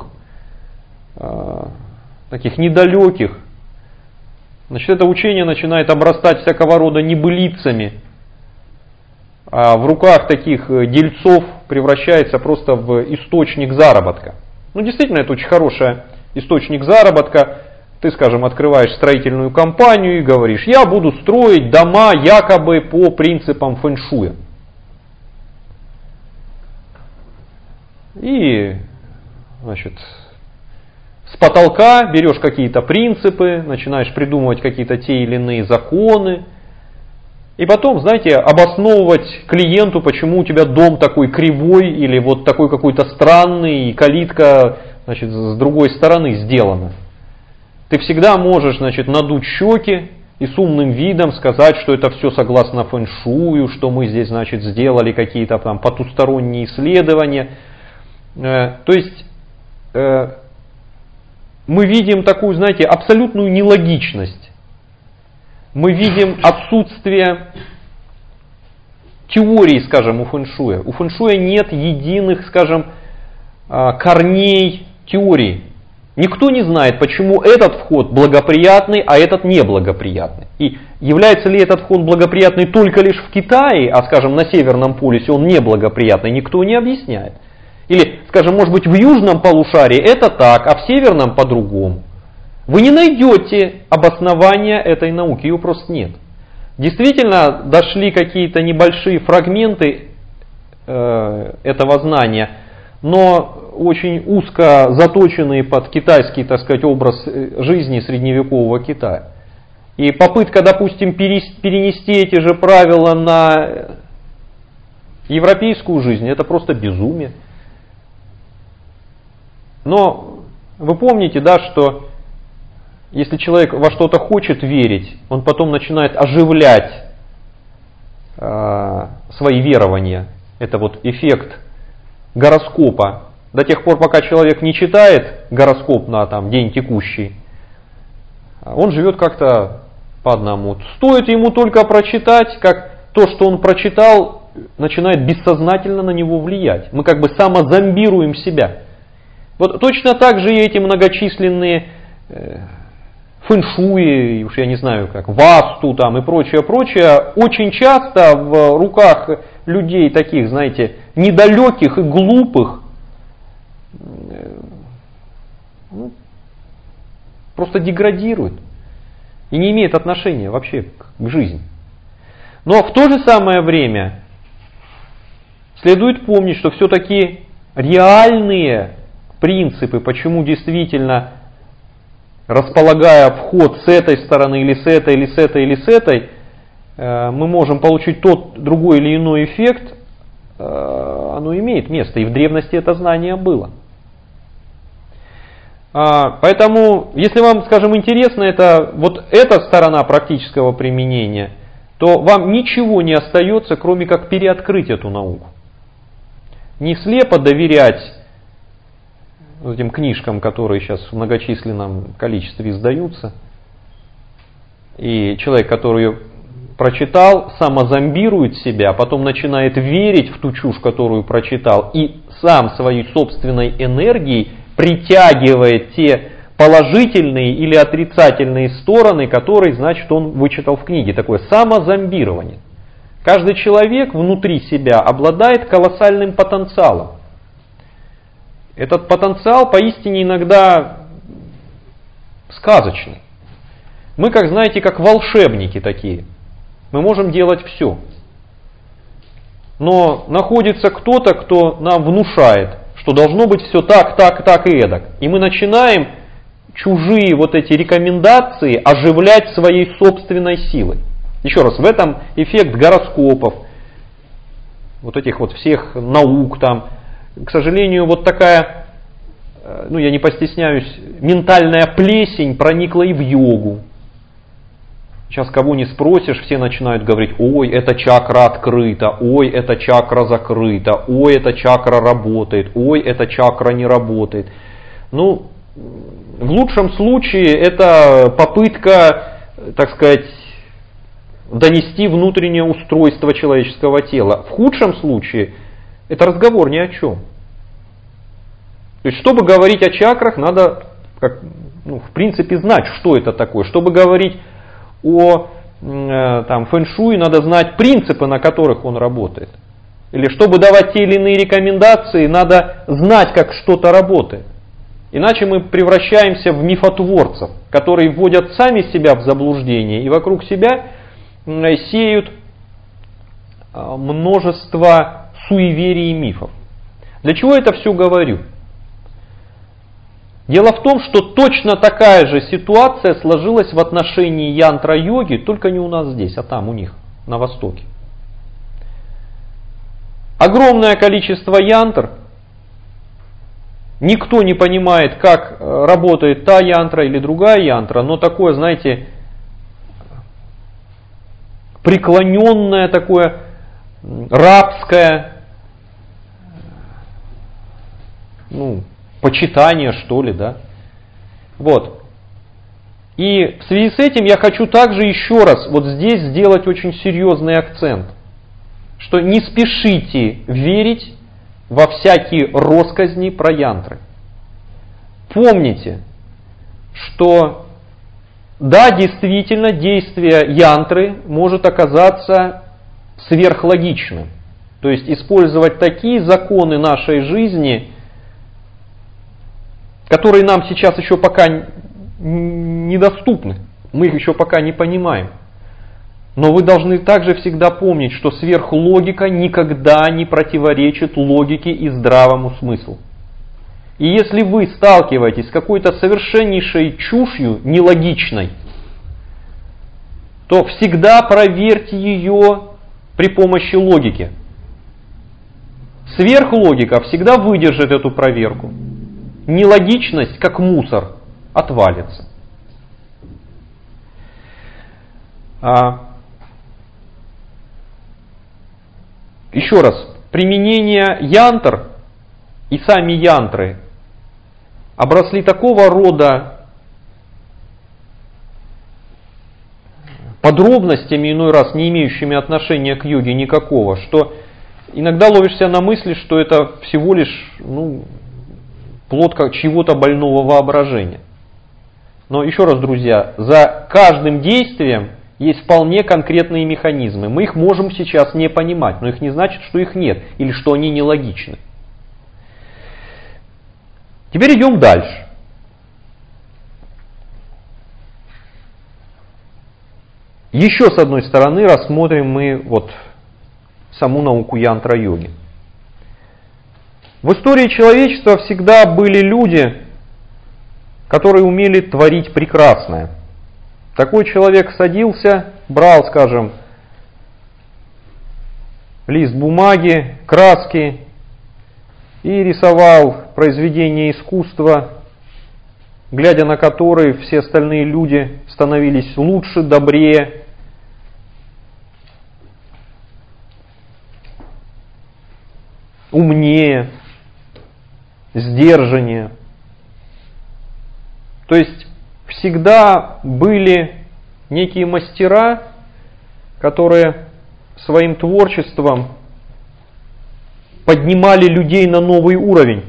таких недалеких, значит, это учение начинает обрастать всякого рода небылицами, а в руках таких дельцов превращается просто в источник заработка. Ну, действительно, это очень хороший источник заработка. Ты, скажем, открываешь строительную компанию и говоришь: я буду строить дома якобы по принципам фэншуя. И, значит, с потолка берешь какие-то принципы, начинаешь придумывать какие-то те или иные законы. И потом, знаете, обосновывать клиенту, почему у тебя дом такой кривой или вот такой какой-то странный, и калитка, значит, с другой стороны сделана. Ты всегда можешь, значит, надуть щеки и с умным видом сказать, что это все согласно фэншую, что мы здесь, значит, сделали какие-то там потусторонние исследования. То есть мы видим такую, знаете, абсолютную нелогичность. Мы видим отсутствие теории, скажем, у фэншуя. У фэншуя нет единых, скажем, корней теории. Никто не знает, почему этот вход благоприятный, а этот неблагоприятный. И является ли этот вход благоприятный только лишь в Китае, а, скажем, на Северном полюсе он неблагоприятный, никто не объясняет. Или, скажем, может быть, в Южном полушарии это так, а в Северном по-другому. Вы не найдете обоснования этой науки, ее просто нет. Действительно, дошли какие-то небольшие фрагменты этого знания, но очень узко заточенные под китайский, так сказать, образ жизни средневекового Китая. И попытка, допустим, перенести эти же правила на европейскую жизнь, это просто безумие. Но вы помните, да, что если человек во что-то хочет верить, он потом начинает оживлять свои верования. Это вот эффект гороскопа. До тех пор, пока человек не читает гороскоп на там, день текущий, он живет как-то по одному. Стоит ему только прочитать, как то, что он прочитал, начинает бессознательно на него влиять. Мы как бы самозомбируем себя. Вот точно так же и эти многочисленные фэншуи, уж я не знаю как, васту там и прочее, очень часто в руках людей таких, знаете, недалеких и глупых, просто деградирует и не имеет отношения вообще к жизни. Но в то же самое время следует помнить, что все-таки реальные принципы, почему действительно, располагая вход с этой стороны, или с этой, или с этой, или с этой, мы можем получить тот, другой или иной эффект, оно имеет место. И в древности это знание было. Поэтому, если вам, скажем, интересна вот эта сторона практического применения, то вам ничего не остается, кроме как переоткрыть эту науку. Не слепо доверять этим книжкам, которые сейчас в многочисленном количестве издаются. И человек, который ее прочитал, самозомбирует себя, потом начинает верить в ту чушь, которую прочитал, и сам своей собственной энергией притягивает те положительные или отрицательные стороны, которые, значит, он вычитал в книге. Такое самозомбирование. Каждый человек внутри себя обладает колоссальным потенциалом. Этот потенциал поистине иногда сказочный. Мы, как знаете, как волшебники такие. Мы можем делать все. Но находится кто-то, кто нам внушает, что должно быть все так, так, так и эдак. И мы начинаем чужие вот эти рекомендации оживлять своей собственной силой. Еще раз, в этом эффект гороскопов, вот этих вот всех наук там. К сожалению, вот такая, ну я не постесняюсь, ментальная плесень проникла и в йогу. Сейчас кого не спросишь, все начинают говорить: ой, эта чакра открыта, ой, эта чакра закрыта, ой, эта чакра работает, ой, эта чакра не работает. Ну, в лучшем случае это попытка, так сказать, донести внутреннее устройство человеческого тела. В худшем случае это разговор ни о чем. То есть, чтобы говорить о чакрах, надо, в принципе, знать, что это такое. Чтобы говорить о фэн-шуй, надо знать принципы, на которых он работает. Или чтобы давать те или иные рекомендации, надо знать, как что-то работает. Иначе мы превращаемся в мифотворцев, которые вводят сами себя в заблуждение и вокруг себя сеют множество суеверий и мифов. Для чего я это все говорю? Дело в том, что точно такая же ситуация сложилась в отношении янтра-йоги, только не у нас здесь, а там у них, на Востоке. Огромное количество янтр, никто не понимает, как работает та янтра или другая янтра, но такое, знаете, преклоненное, такое рабское, почитание, что ли, да. Вот. И в связи с этим я хочу также еще раз вот здесь сделать очень серьезный акцент, что не спешите верить во всякие россказни про янтры. Помните, что да, действительно, действие янтры может оказаться сверхлогичным. То есть использовать такие законы нашей жизни, которые нам сейчас еще пока недоступны. Мы их еще пока не понимаем. Но вы должны также всегда помнить, что сверхлогика никогда не противоречит логике и здравому смыслу. И если вы сталкиваетесь с какой-то совершеннейшей чушью, нелогичной, то всегда проверьте ее при помощи логики. Сверхлогика всегда выдержит эту проверку. Нелогичность, как мусор, отвалится. Еще раз, применение янтр и сами янтры обросли такого рода подробностями, иной раз не имеющими отношения к йоге никакого, что иногда ловишься на мысли, что это всего лишь плод чьего-то больного воображения. Но еще раз, друзья, за каждым действием есть вполне конкретные механизмы. Мы их можем сейчас не понимать, но их не значит, что их нет или что они нелогичны. Теперь идем дальше. Еще с одной стороны рассмотрим мы саму науку янтра-йоги. В истории человечества всегда были люди, которые умели творить прекрасное. Такой человек садился, брал, скажем, лист бумаги, краски и рисовал произведения искусства, глядя на которые все остальные люди становились лучше, добрее. Умнее, сдержаннее. То есть всегда были некие мастера, которые своим творчеством поднимали людей на новый уровень.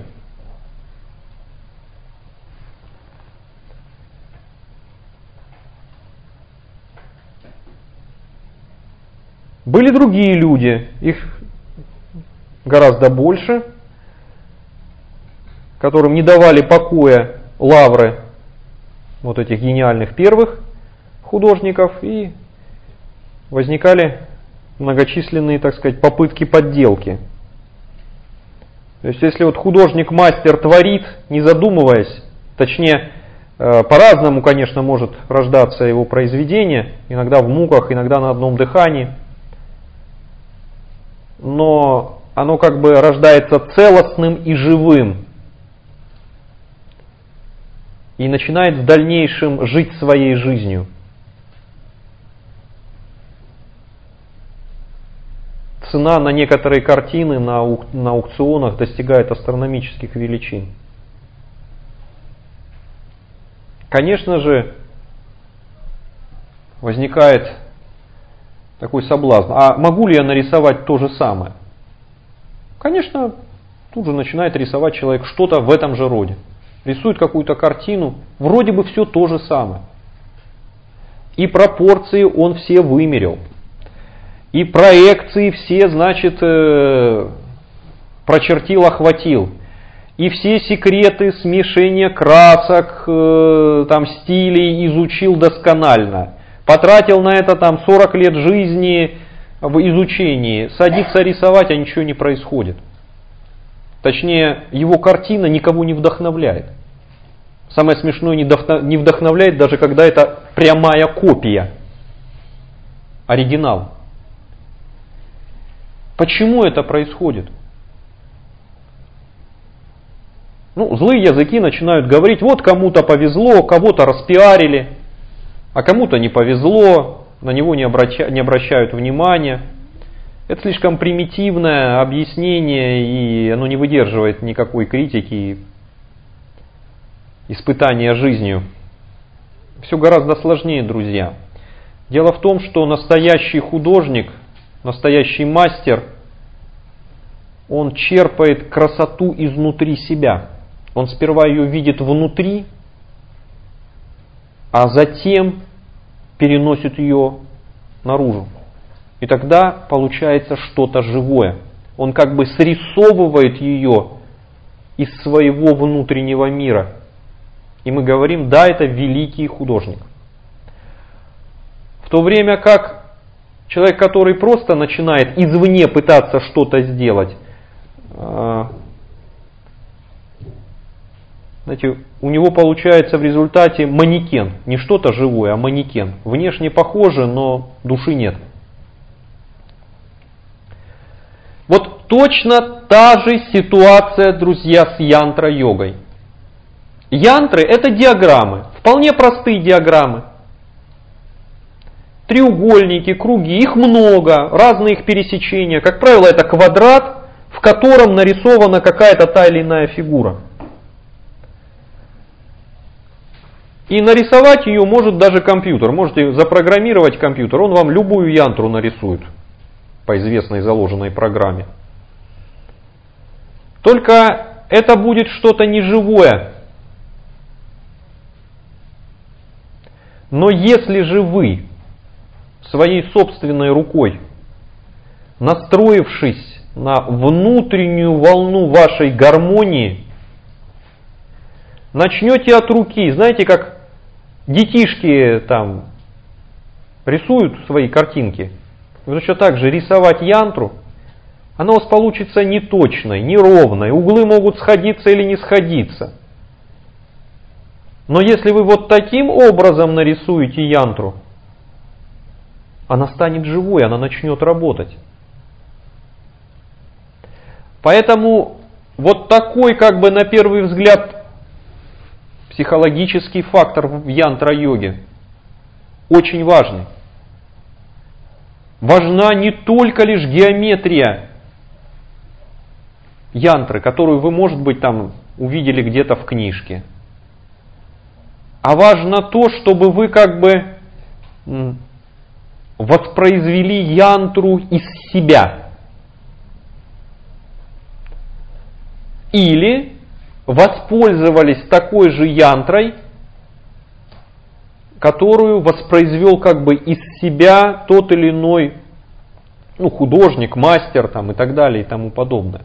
Были другие люди, их гораздо больше, которым не давали покоя лавры вот этих гениальных первых художников, и возникали многочисленные, так сказать, попытки подделки. То есть, если художник-мастер творит, не задумываясь, точнее, по-разному, конечно, может рождаться его произведение, иногда в муках, иногда на одном дыхании. но оно как бы рождается целостным и живым. И начинает в дальнейшем жить своей жизнью. Цена на некоторые картины на аукционах достигает астрономических величин. Конечно же, возникает такой соблазн. А могу ли я нарисовать то же самое? Конечно, тут же начинает рисовать человек что-то в этом же роде. Рисует какую-то картину, вроде бы все то же самое. И пропорции он все вымерил. И проекции все, значит, прочертил, охватил. И все секреты смешения красок, там, стилей изучил досконально. Потратил на это там 40 лет жизни в изучении. Садится рисовать, а ничего не происходит. Точнее, его картина никого не вдохновляет. Самое смешное, не вдохновляет даже когда это прямая копия. Оригинал. Почему это происходит? Злые языки начинают говорить, вот кому-то повезло, кого-то распиарили, а кому-то не повезло, на него не обращают внимания. Это слишком примитивное объяснение, и оно не выдерживает никакой критики и испытания жизнью. Все гораздо сложнее, друзья. Дело в том, что настоящий художник, настоящий мастер, он черпает красоту изнутри себя. Он сперва ее видит внутри, а затем переносит ее наружу. И тогда получается что-то живое. Он как бы срисовывает ее из своего внутреннего мира. И мы говорим, да, это великий художник. В то время как человек, который просто начинает извне пытаться что-то сделать, знаете, у него получается в результате манекен. Не что-то живое, а манекен. Внешне похоже, но души нет. Вот точно та же ситуация, друзья, с янтра-йогой. Янтры — это диаграммы, вполне простые диаграммы. Треугольники, круги, их много, разные их пересечения. Как правило, это квадрат, в котором нарисована какая-то та или иная фигура. И нарисовать ее может даже компьютер. Можете запрограммировать компьютер, он вам любую янтру нарисует по известной заложенной программе. Только это будет что-то неживое. Но если же вы своей собственной рукой, настроившись на внутреннюю волну вашей гармонии, начнете от руки, знаете, как детишки там рисуют свои картинки, вы точно так же рисовать янтру, она у вас получится неточной, неровной, углы могут сходиться или не сходиться. Но если вы вот таким образом нарисуете янтру, она станет живой, она начнет работать. Поэтому вот такой, как бы на первый взгляд, психологический фактор в янтра-йоге очень важный. Важна не только лишь геометрия янтры, которую вы, может быть, там увидели где-то в книжке. А важно то, чтобы вы как бы воспроизвели янтру из себя. Или воспользовались такой же янтрой, которую воспроизвел как бы из себя тот или иной художник, мастер там, и так далее и тому подобное.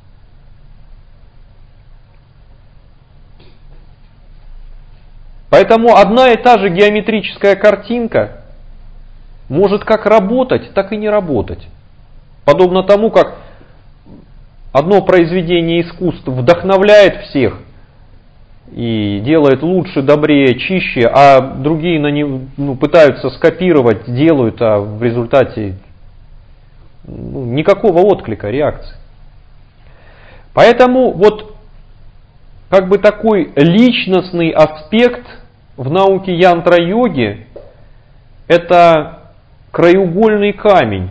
Поэтому одна и та же геометрическая картинка может как работать, так и не работать. Подобно тому, как одно произведение искусства вдохновляет всех и делает лучше, добрее, чище, а другие на него пытаются скопировать, делают, а в результате никакого отклика, реакции. Поэтому вот как бы такой личностный аспект в науке янтра-йоги — это краеугольный камень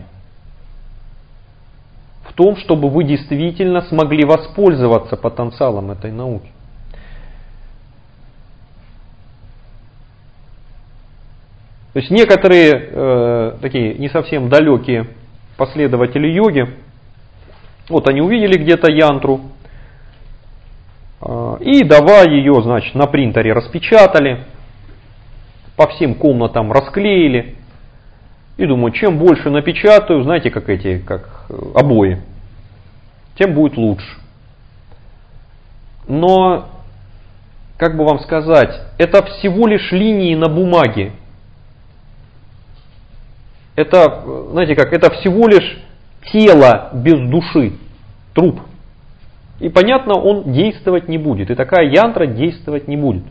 в том, чтобы вы действительно смогли воспользоваться потенциалом этой науки. То есть некоторые такие не совсем далекие последователи йоги, вот они увидели где-то янтру, и давай ее, значит, на принтере распечатали, по всем комнатам расклеили. И думаю, чем больше напечатаю, знаете, как обои, тем будет лучше. Но, как бы вам сказать, это всего лишь линии на бумаге. Это, знаете как, это всего лишь тело без души, труп. И понятно, он действовать не будет. И такая янтра действовать не будет.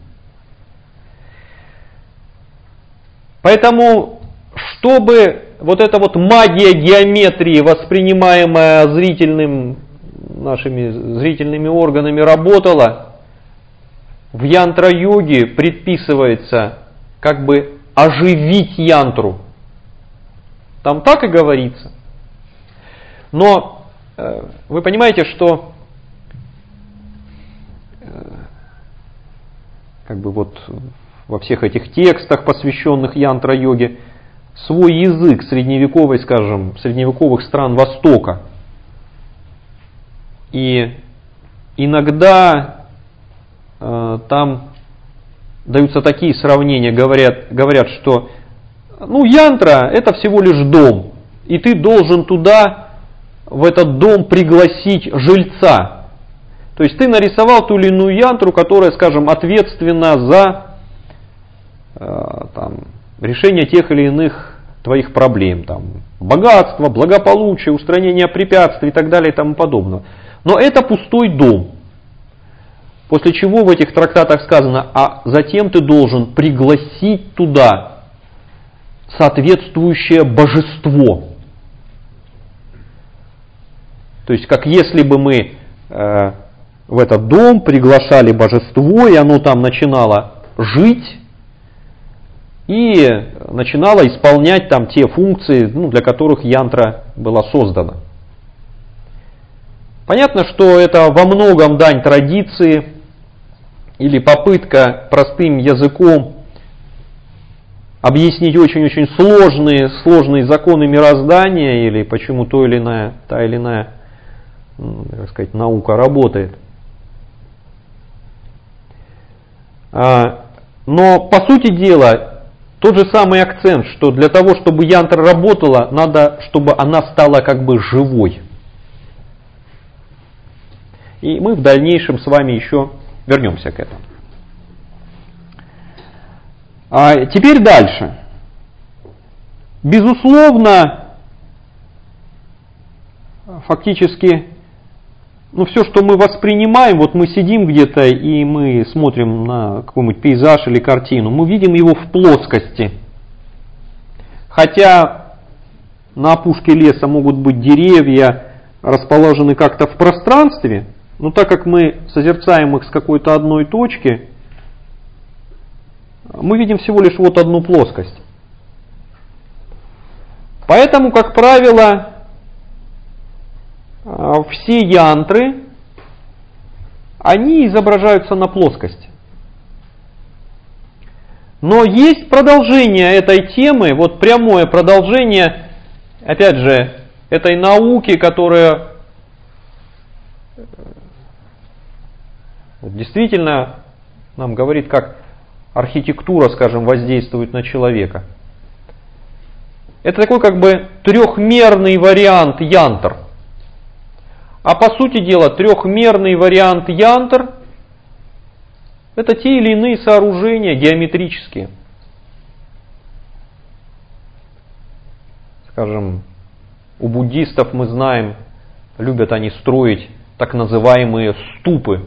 Поэтому, чтобы вот эта вот магия геометрии, воспринимаемая нашими зрительными органами, работала, в янтра-йоге предписывается как бы оживить янтру. Там так и говорится. Но вы понимаете, что как бы вот во всех этих текстах, посвященных янтра-йоге, свой язык средневековой, скажем, средневековых стран Востока. И иногда там даются такие сравнения, говорят, что янтра — это всего лишь дом, и ты должен туда, в этот дом, пригласить жильца. То есть ты нарисовал ту или иную янтру, которая, скажем, ответственна за решение тех или иных твоих проблем, богатство, благополучие, устранение препятствий и так далее и тому подобное. Но это пустой дом. После чего в этих трактатах сказано, а затем ты должен пригласить туда соответствующее божество. То есть, как если бы мы в этот дом приглашали божество, и оно там начинало жить, и начинало исполнять там те функции, для которых янтра была создана. Понятно, что это во многом дань традиции или попытка простым языком объяснить очень-очень сложные законы мироздания, или почему та или иная наука работает. Но по сути дела тот же самый акцент, что для того, чтобы янтра работала, надо, чтобы она стала как бы живой. И мы в дальнейшем с вами еще вернемся к этому. Теперь дальше. Безусловно, фактически, все, что мы воспринимаем, вот мы сидим где-то и мы смотрим на какой-нибудь пейзаж или картину, мы видим его в плоскости. Хотя на опушке леса могут быть деревья, расположены как-то в пространстве, но так как мы созерцаем их с какой-то одной точки, мы видим всего лишь вот одну плоскость. Поэтому, как правило, все янтры, они изображаются на плоскости. Но есть продолжение этой темы, вот прямое продолжение, опять же, этой науки, которая действительно нам говорит, как архитектура, скажем, воздействует на человека. Это такой как бы трехмерный вариант янтр. А по сути дела, трехмерный вариант янтр — это те или иные сооружения геометрические. Скажем, у буддистов, мы знаем, любят они строить так называемые ступы.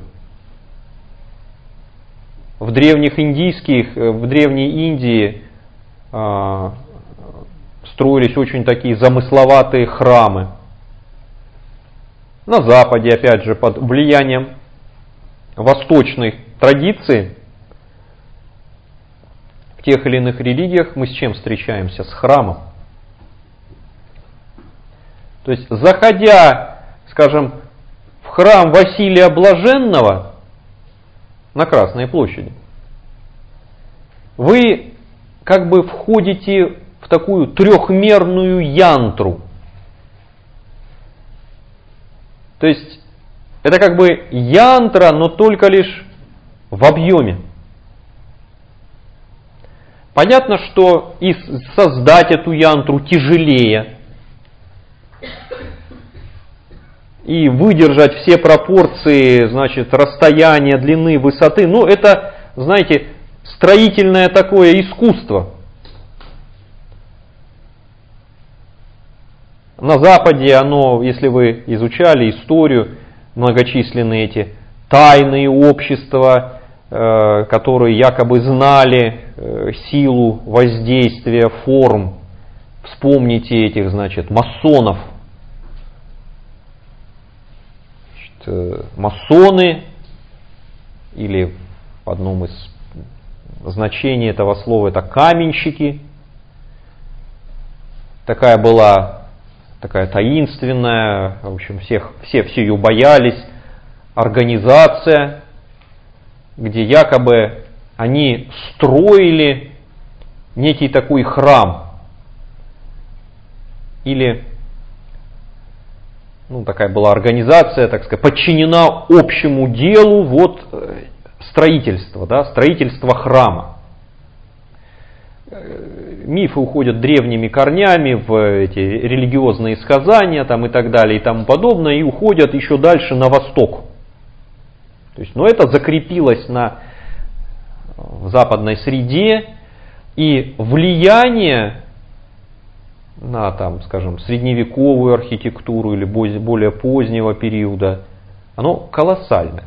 В древней Индии строились очень такие замысловатые храмы. На Западе, опять же, под влиянием восточной традиции, в тех или иных религиях мы с чем встречаемся? С храмом. То есть, заходя, скажем, в храм Василия Блаженного на Красной площади, вы как бы входите в такую трехмерную янтру. То есть, это как бы янтра, но только лишь в объеме. Понятно, что и создать эту янтру тяжелее. И выдержать все пропорции, значит, расстояния, длины, высоты. Ну, это, знаете, строительное такое искусство. На Западе оно, если вы изучали историю, многочисленные эти тайные общества, которые якобы знали силу воздействия форм. Вспомните этих, значит, масонов. Масоны, или в одном из значений этого слова это каменщики. Такая была, такая таинственная, в общем, все ее боялись, организация, где якобы они строили некий такой храм. Или такая была организация, так сказать, подчинена общему делу строительства, да, строительства храма. Мифы уходят древними корнями в эти религиозные сказания там, и так далее и тому подобное, и уходят еще дальше на восток. То есть, это закрепилось в западной среде, и влияние на, там, скажем, средневековую архитектуру или более позднего периода, оно колоссальное.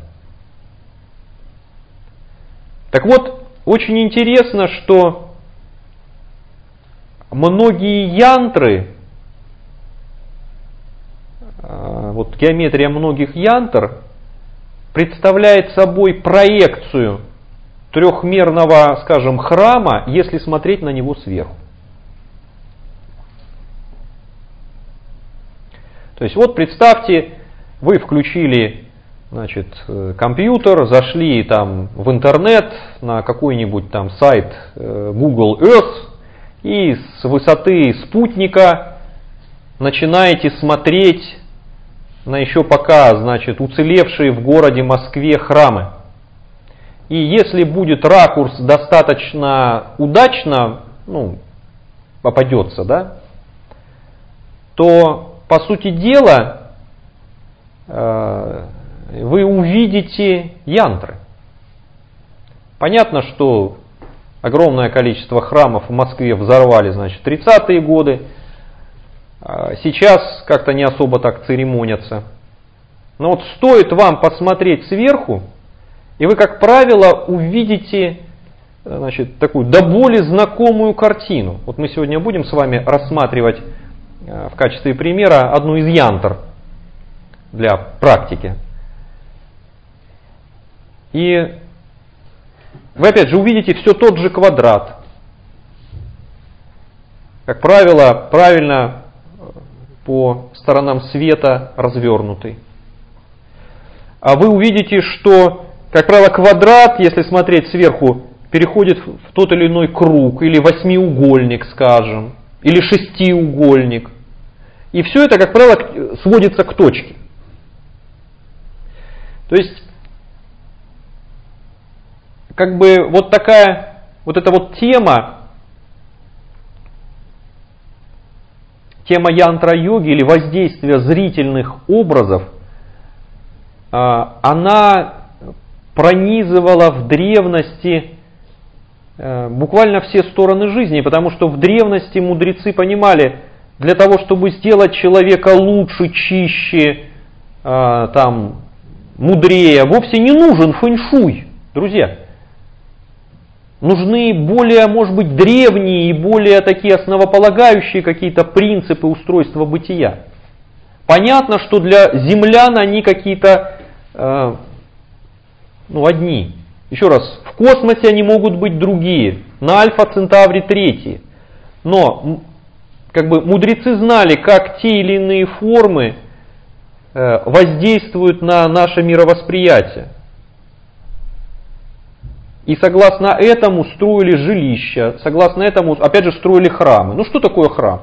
Так вот, очень интересно, что многие янтры, геометрия многих янтр представляет собой проекцию трехмерного, скажем, храма, если смотреть на него сверху. То есть представьте, вы включили, значит, компьютер, зашли там в интернет на какой-нибудь там сайт Google Earth и с высоты спутника начинаете смотреть на еще пока, значит, уцелевшие в городе Москве храмы. И если будет ракурс достаточно удачно, попадется, да, то по сути дела, вы увидите янтры. Понятно, что огромное количество храмов в Москве взорвали, значит, 30-е годы. Сейчас как-то не особо так церемонятся. Но стоит вам посмотреть сверху, и вы, как правило, увидите, значит, такую до боли знакомую картину. Мы сегодня будем с вами рассматривать в качестве примера одну из янтр для практики. И вы опять же увидите все тот же квадрат. Как правило, правильно по сторонам света развернутый. А вы увидите, что, как правило, квадрат, если смотреть сверху, переходит в тот или иной круг, или восьмиугольник, скажем, или шестиугольник. И все это, как правило, сводится к точке. То есть, как бы такая, эта тема янтра-йоги или воздействия зрительных образов, она пронизывала в древности буквально все стороны жизни, потому что в древности мудрецы понимали, для того, чтобы сделать человека лучше, чище, мудрее, вовсе не нужен фэншуй, друзья. Нужны более, может быть, древние и более такие основополагающие какие-то принципы устройства бытия. Понятно, что для землян они какие-то одни. Еще раз, в космосе они могут быть другие, на Альфа Центавре третьи. Но мудрецы знали, как те или иные формы воздействуют на наше мировосприятие. И согласно этому строили жилища, согласно этому, опять же, строили храмы. Ну что такое храм?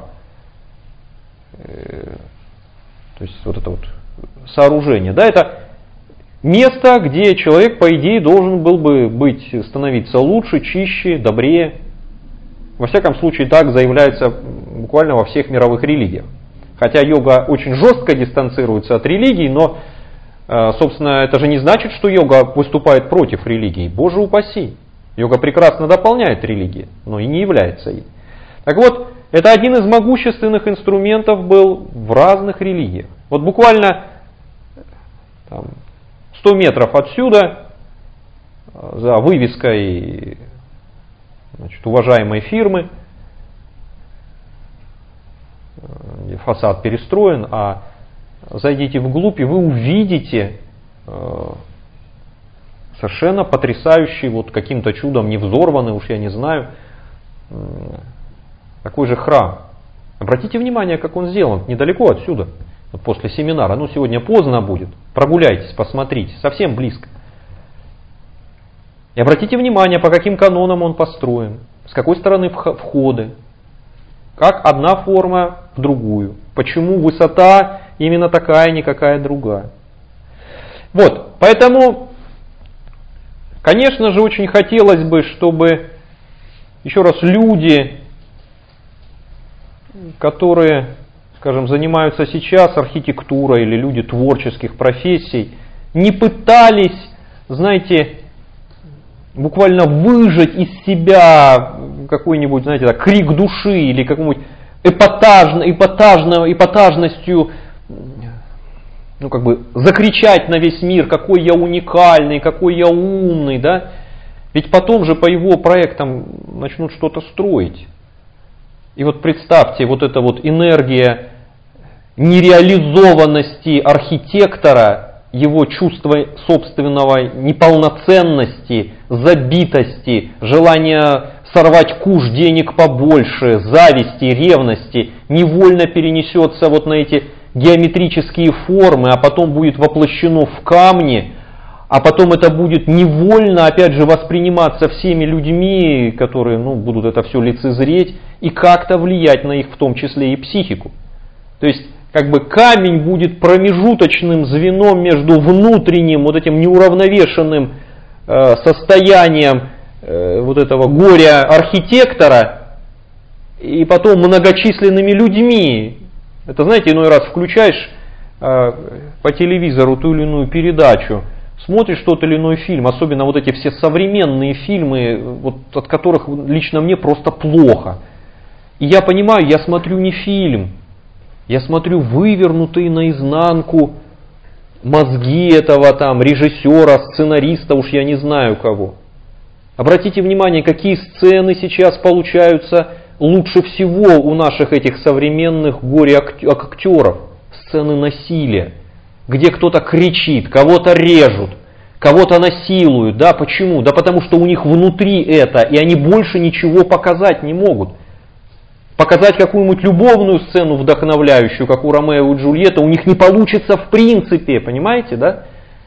То есть вот это вот сооружение, да, это место, где человек, по идее, должен был бы становиться лучше, чище, добрее. Во всяком случае, так заявляется буквально во всех мировых религиях. Хотя йога очень жестко дистанцируется от религий, но, собственно, это же не значит, что йога выступает против религии. Боже упаси! Йога прекрасно дополняет религии, но и не является ей. Так вот, это один из могущественных инструментов был в разных религиях. Вот буквально 100 метров отсюда, за вывеской уважаемой фирмы, фасад перестроен, а зайдите вглубь, и вы увидите совершенно потрясающий, вот каким-то чудом не взорванный, уж я не знаю, такой же храм. Обратите внимание, как он сделан, недалеко отсюда, вот после семинара. Ну, сегодня поздно будет, прогуляйтесь, посмотрите, совсем близко. И обратите внимание, по каким канонам он построен, с какой стороны входы, как одна форма в другую, почему высота именно такая, никакая другая. Вот, поэтому, конечно же, очень хотелось бы, чтобы, еще раз, люди, которые, скажем, занимаются сейчас архитектурой или люди творческих профессий, не пытались, знаете, буквально выжать из себя какой-нибудь, знаете, крик души или какую-нибудь эпатажностью, закричать на весь мир, какой я уникальный, какой я умный, да? Ведь потом же по его проектам начнут что-то строить. И вот представьте, вот эта вот энергия нереализованности архитектора, его чувство собственного неполноценности, забитости, желания сорвать куш денег побольше, зависти, ревности, невольно перенесется вот на эти геометрические формы, а потом будет воплощено в камни, а потом это будет невольно, опять же, восприниматься всеми людьми, которые будут это все лицезреть, и как-то влиять на их, в том числе и психику. То есть, камень будет промежуточным звеном между внутренним, вот этим неуравновешенным состоянием вот этого горя архитектора, и потом многочисленными людьми. Это, знаете, иной раз включаешь по телевизору ту или иную передачу, смотришь тот или иной фильм, особенно вот эти все современные фильмы, вот, от которых лично мне просто плохо. И я понимаю, я смотрю не фильм, я смотрю вывернутые наизнанку мозги этого режиссера, сценариста, уж я не знаю кого. Обратите внимание, какие сцены сейчас получаются лучше всего у наших этих современных горе-актеров. Сцены насилия, где кто-то кричит, кого-то режут, кого-то насилуют. Да, почему? Да потому что у них внутри это, и они больше ничего показать не могут. Показать какую-нибудь любовную сцену вдохновляющую, как у Ромео и Джульетты, у них не получится в принципе, понимаете, да?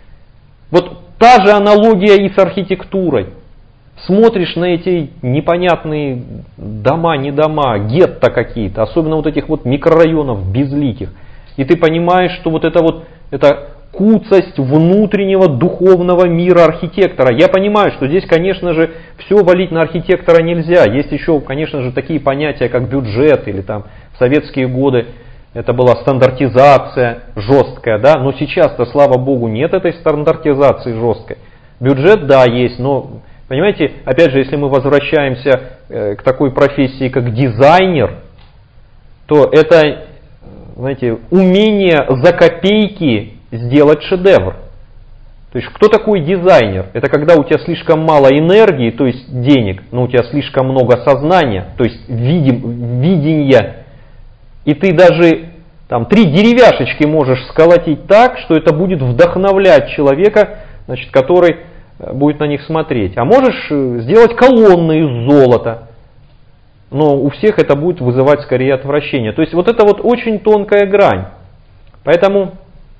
Вот та же аналогия и с архитектурой. Смотришь на эти непонятные дома, не дома, гетто какие-то, особенно вот этих вот микрорайонов безликих, и ты понимаешь, что вот эта куцость внутреннего духовного мира архитектора. Я понимаю, что здесь, конечно же, все валить на архитектора нельзя. Есть еще, конечно же, такие понятия, как бюджет, или в советские годы это была стандартизация жесткая, да, но сейчас-то, слава богу, нет этой стандартизации жесткой. Бюджет, да, есть, но, понимаете, опять же, если мы возвращаемся к такой профессии, как дизайнер, то это, знаете, умение за копейки сделать шедевр. То есть кто такой дизайнер? Это когда у тебя слишком мало энергии, то есть денег, но у тебя слишком много сознания, то есть видения. И ты даже там 3 деревяшечки можешь сколотить так, что это будет вдохновлять человека, значит, который будет на них смотреть. А можешь сделать колонны из золота. Но у всех это будет вызывать скорее отвращение. То есть вот это вот очень тонкая грань. Поэтому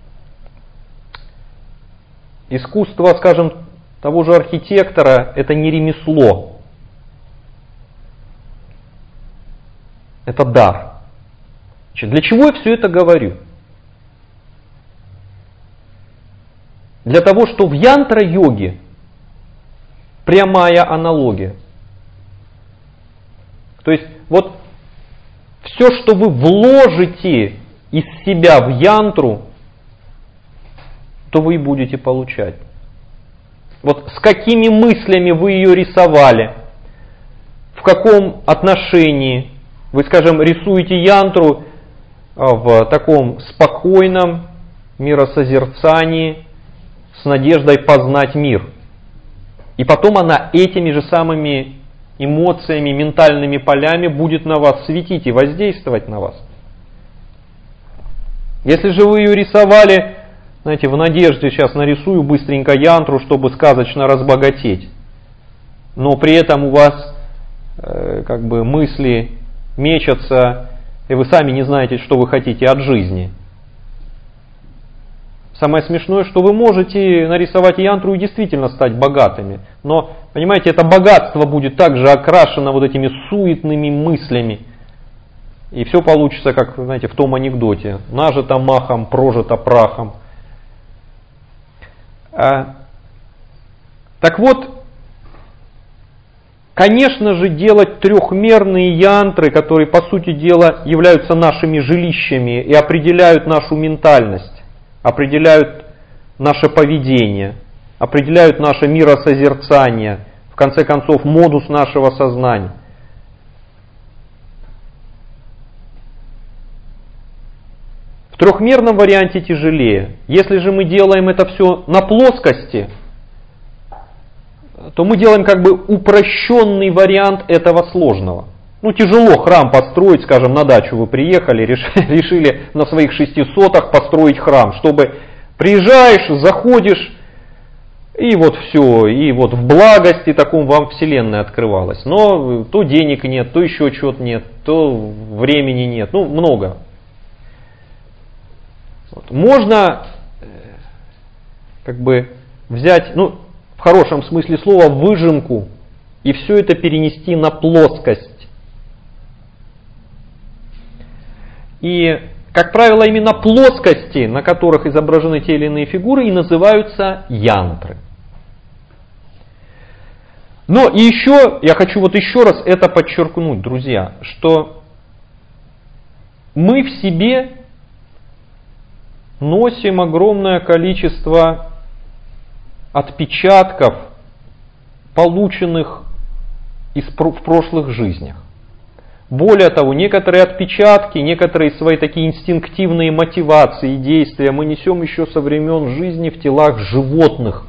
искусство, скажем, того же архитектора, это не ремесло. Это дар. Значит, для чего я все это говорю? Для того, что в янтра-йоге прямая аналогия. То есть вот все, что вы вложите из себя в янтру, то вы и будете получать. Вот с какими мыслями вы ее рисовали, в каком отношении вы, скажем, рисуете янтру в таком спокойном миросозерцании с надеждой познать мир. И потом она этими же самыми эмоциями, ментальными полями будет на вас светить и воздействовать на вас. Если же вы ее рисовали, знаете, в надежде, сейчас нарисую быстренько янтру, чтобы сказочно разбогатеть, но при этом у вас как бы мысли мечутся, и вы сами не знаете, что вы хотите от жизни. Самое смешное, что вы можете нарисовать янтру и действительно стать богатыми. Но, понимаете, это богатство будет также окрашено вот этими суетными мыслями. И все получится, как, знаете, в том анекдоте. Нажито махом, прожито прахом. Так вот, конечно же, делать трехмерные янтры, которые, по сути дела, являются нашими жилищами и определяют нашу ментальность, определяют наше поведение, определяют наше миросозерцание, в конце концов, модус нашего сознания. В трехмерном варианте тяжелее. Если же мы делаем это все на плоскости, то мы делаем как бы упрощенный вариант этого сложного. Ну, тяжело храм построить, скажем, на дачу вы приехали, решили на своих 600-х построить храм, чтобы приезжаешь, заходишь, и вот все, и вот в благости таком вам вселенная открывалась. Но то денег нет, то еще чего-то нет, то времени нет, ну, много. Вот. Можно как бы взять, ну, в хорошем смысле слова, выжимку, и все это перенести на плоскость. И, как правило, именно плоскости, на которых изображены те или иные фигуры, и называются янтры. Но и еще, я хочу вот еще раз это подчеркнуть, друзья, что мы в себе носим огромное количество отпечатков, полученных в прошлых жизнях. Более того, некоторые отпечатки, некоторые свои такие инстинктивные мотивации и действия мы несем еще со времен жизни в телах животных.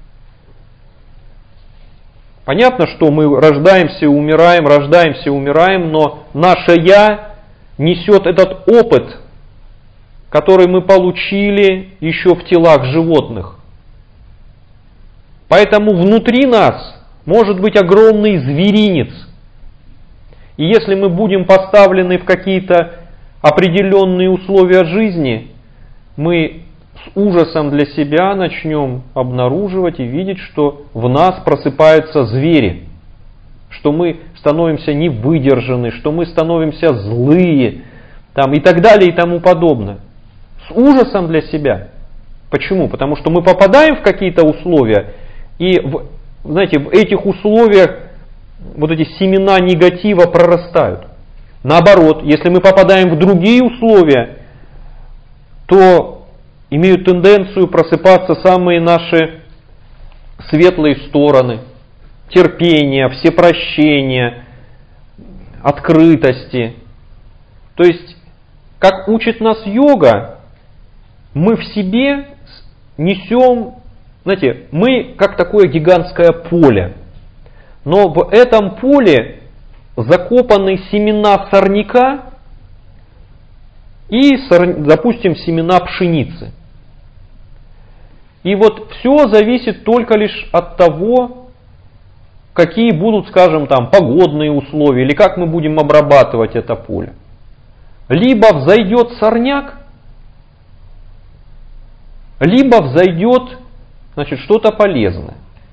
Понятно, что мы рождаемся и умираем, но наше «я» несет этот опыт, который мы получили еще в телах животных. Поэтому внутри нас может быть огромный зверинец. И если мы будем поставлены в какие-то определенные условия жизни, мы с ужасом для себя начнем обнаруживать и видеть, что в нас просыпаются звери, что мы становимся невыдержаны, что мы становимся злые, там, и так далее и тому подобное. С ужасом для себя. Почему? Потому что мы попадаем в какие-то условия, и знаете, в этих условиях вот эти семена негатива прорастают. Наоборот, если мы попадаем в другие условия, то имеют тенденцию просыпаться самые наши светлые стороны, терпения, всепрощения, открытости. То есть, как учит нас йога, мы в себе несем знаете, мы как такое гигантское поле, но в этом поле закопаны семена сорняка и, допустим, семена пшеницы. И вот все зависит только лишь от того, какие будут, скажем, там, погодные условия, или как мы будем обрабатывать это поле. Либо взойдет сорняк, либо взойдет, значит, что-то полезное.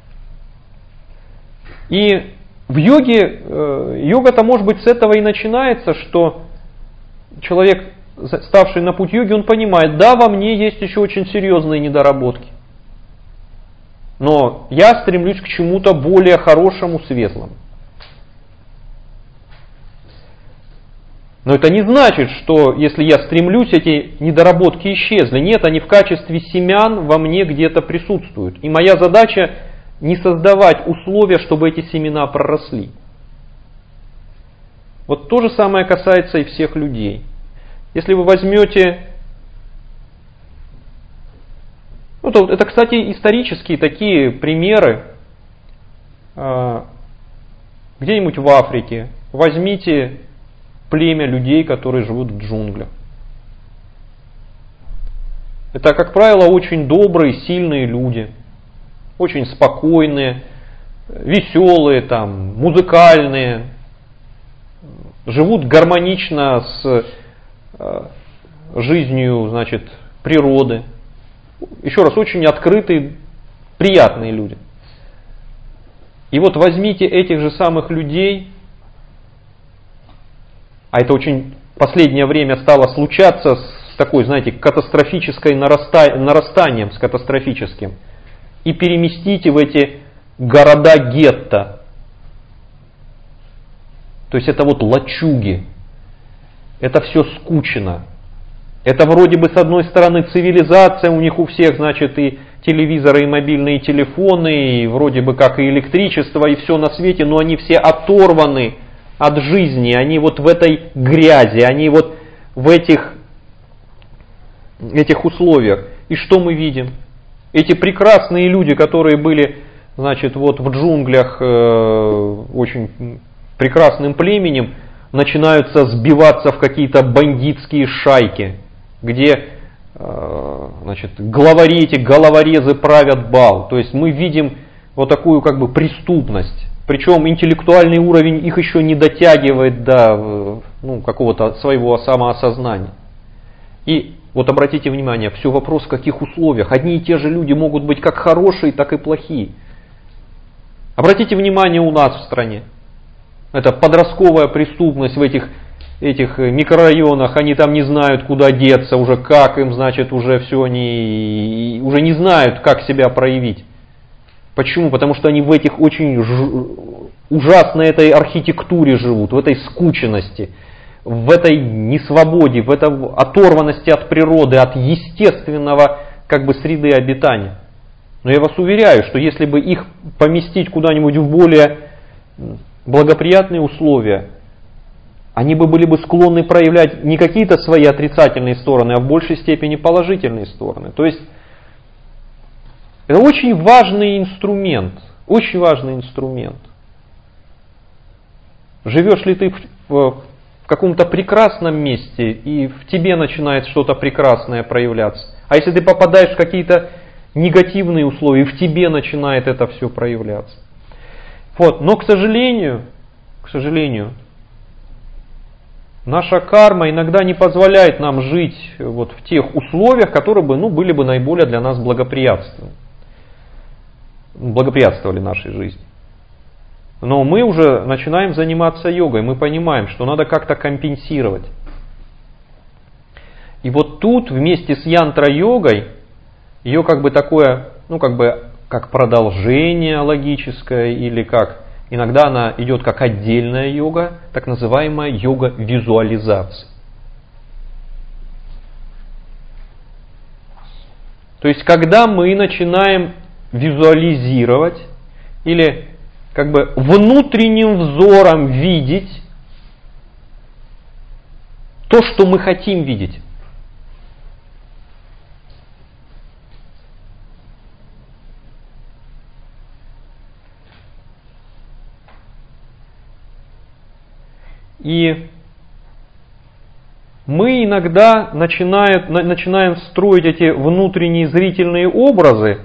И в йоге, йога-то, может быть, с этого и начинается, что человек, ставший на путь йоги, он понимает, да, во мне есть еще очень серьезные недоработки. Но я стремлюсь к чему-то более хорошему, светлому. Но это не значит, что если я стремлюсь, эти недоработки исчезли. Нет, они в качестве семян во мне где-то присутствуют. И моя задача не создавать условия, чтобы эти семена проросли. Вот то же самое касается и всех людей. Если вы возьмете... это, кстати, исторические такие примеры. Где-нибудь в Африке возьмите племя людей, которые живут в джунглях. Это, как правило, очень добрые, сильные люди. Очень спокойные, веселые, там, музыкальные. Живут гармонично с жизнью, значит, природы. Еще раз, очень открытые, приятные люди. И вот возьмите этих же самых людей, а это очень в последнее время стало случаться с такой, знаете, катастрофической нарастанием, с катастрофическим, и переместите в эти города-гетто. То есть это вот лачуги, это все скучно. Это вроде бы с одной стороны цивилизация, у них у всех, значит, и телевизоры, и мобильные телефоны, и вроде бы как и электричество, и все на свете, но они все оторваны от жизни, они вот в этой грязи, они вот в этих условиях. И что мы видим? Эти прекрасные люди, которые были, значит, вот в джунглях очень прекрасным племенем, начинаются сбиваться в какие-то бандитские шайки, где, значит, главари, эти головорезы правят бал. То есть мы видим вот такую как бы преступность. Причем интеллектуальный уровень их еще не дотягивает до какого-то своего самоосознания. И вот обратите внимание, все вопрос в каких условиях. Одни и те же люди могут быть как хорошие, так и плохие. Обратите внимание у нас в стране. Это подростковая преступность в этих микрорайонах, они там не знают, куда деться, уже как им, значит, уже все, они уже не знают, как себя проявить. Почему? Потому что они в этих очень ужасной этой архитектуре живут, в этой скученности, в этой несвободе, в этой оторванности от природы, от естественного как бы среды обитания. Но я вас уверяю, что если бы их поместить куда-нибудь в более благоприятные условия, они бы были бы склонны проявлять не какие-то свои отрицательные стороны, а в большей степени положительные стороны. То есть это очень важный инструмент, очень важный инструмент. Живешь ли ты в каком-то прекрасном месте, и в тебе начинает что-то прекрасное проявляться. А если ты попадаешь в какие-то негативные условия, и в тебе начинает это все проявляться. Вот. Но, к сожалению, наша карма иногда не позволяет нам жить вот в тех условиях, которые бы, были бы наиболее для нас благоприятствовали нашей жизни. Но мы уже начинаем заниматься йогой, мы понимаем, что надо как-то компенсировать. И вот тут вместе с янтра-йогой, ее как бы такое, как продолжение логическое, или как, иногда она идет как отдельная йога, так называемая йога визуализации. То есть, когда мы начинаем визуализировать, или как бы внутренним взором видеть то, что мы хотим видеть. И мы иногда начинаем строить эти внутренние зрительные образы,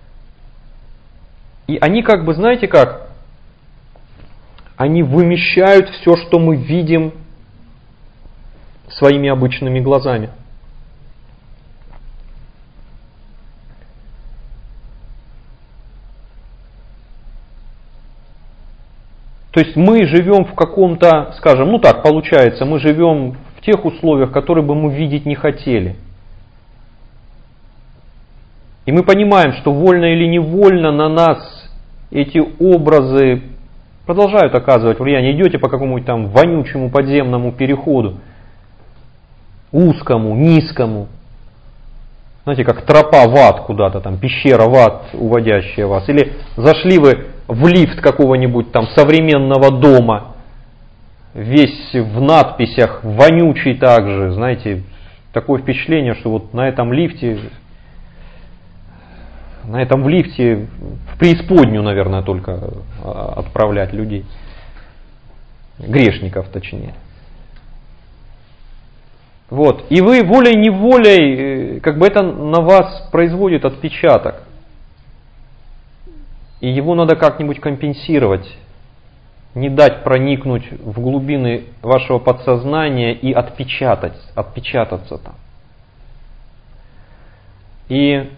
и они как бы, знаете как, они вымещают все, что мы видим своими обычными глазами. То есть мы живем в каком-то, скажем, ну так получается, мы живем в тех условиях, которые бы мы видеть не хотели. И мы понимаем, что вольно или невольно на нас эти образы продолжают оказывать влияние. Идете по какому-нибудь там вонючему подземному переходу, узкому, низкому. Знаете, как тропа в ад куда-то, там пещера в ад, уводящая вас. Или зашли вы в лифт какого-нибудь там современного дома, весь в надписях, вонючий также, знаете, такое впечатление, что вот на этом лифте в преисподнюю, наверное, только отправлять людей. Грешников, точнее. Вот. И вы волей-неволей, как бы это на вас производит отпечаток. И его надо как-нибудь компенсировать. Не дать проникнуть в глубины вашего подсознания и отпечататься там. И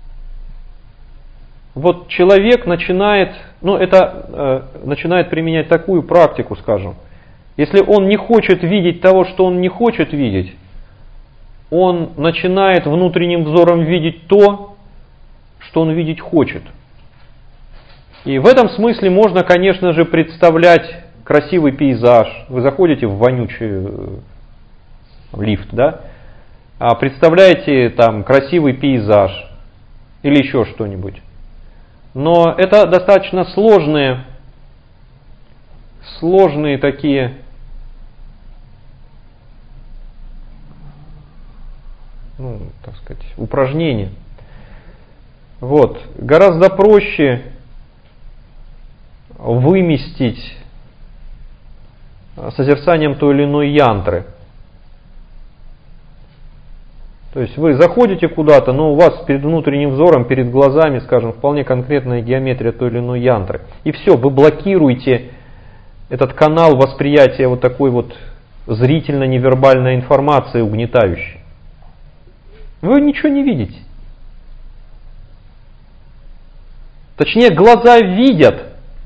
вот человек начинает применять такую практику, скажем. Если он не хочет видеть того, что он не хочет видеть, он начинает внутренним взором видеть то, что он видеть хочет. И в этом смысле можно, конечно же, представлять красивый пейзаж. Вы заходите в вонючий лифт, да? А представляете там красивый пейзаж или еще что-нибудь. Но это достаточно сложные такие так сказать, упражнения. Вот. Гораздо проще выместить созерцанием той или иной янтры. То есть вы заходите куда-то, но у вас перед внутренним взором, перед глазами, скажем, вполне конкретная геометрия той или иной янтры. И все, вы блокируете этот канал восприятия вот такой вот зрительно-невербальной информации угнетающей. Вы ничего не видите. Точнее, глаза видят,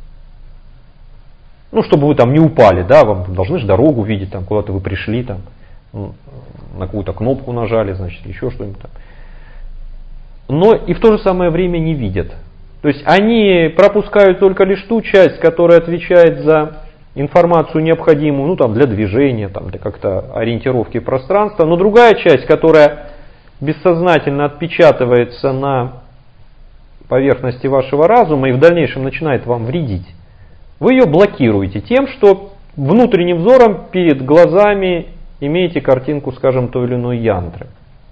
чтобы вы там не упали, да, вам должны же дорогу видеть, там куда-то вы пришли, там, на какую-то кнопку нажали, значит, еще что-нибудь там. Но и в то же самое время не видят. То есть они пропускают только лишь ту часть, которая отвечает за информацию необходимую, для движения, для как-то ориентировки пространства, но другая часть, которая бессознательно отпечатывается на поверхности вашего разума и в дальнейшем начинает вам вредить, вы ее блокируете тем, что внутренним взором перед глазами имеете картинку, скажем, той или иной янтры.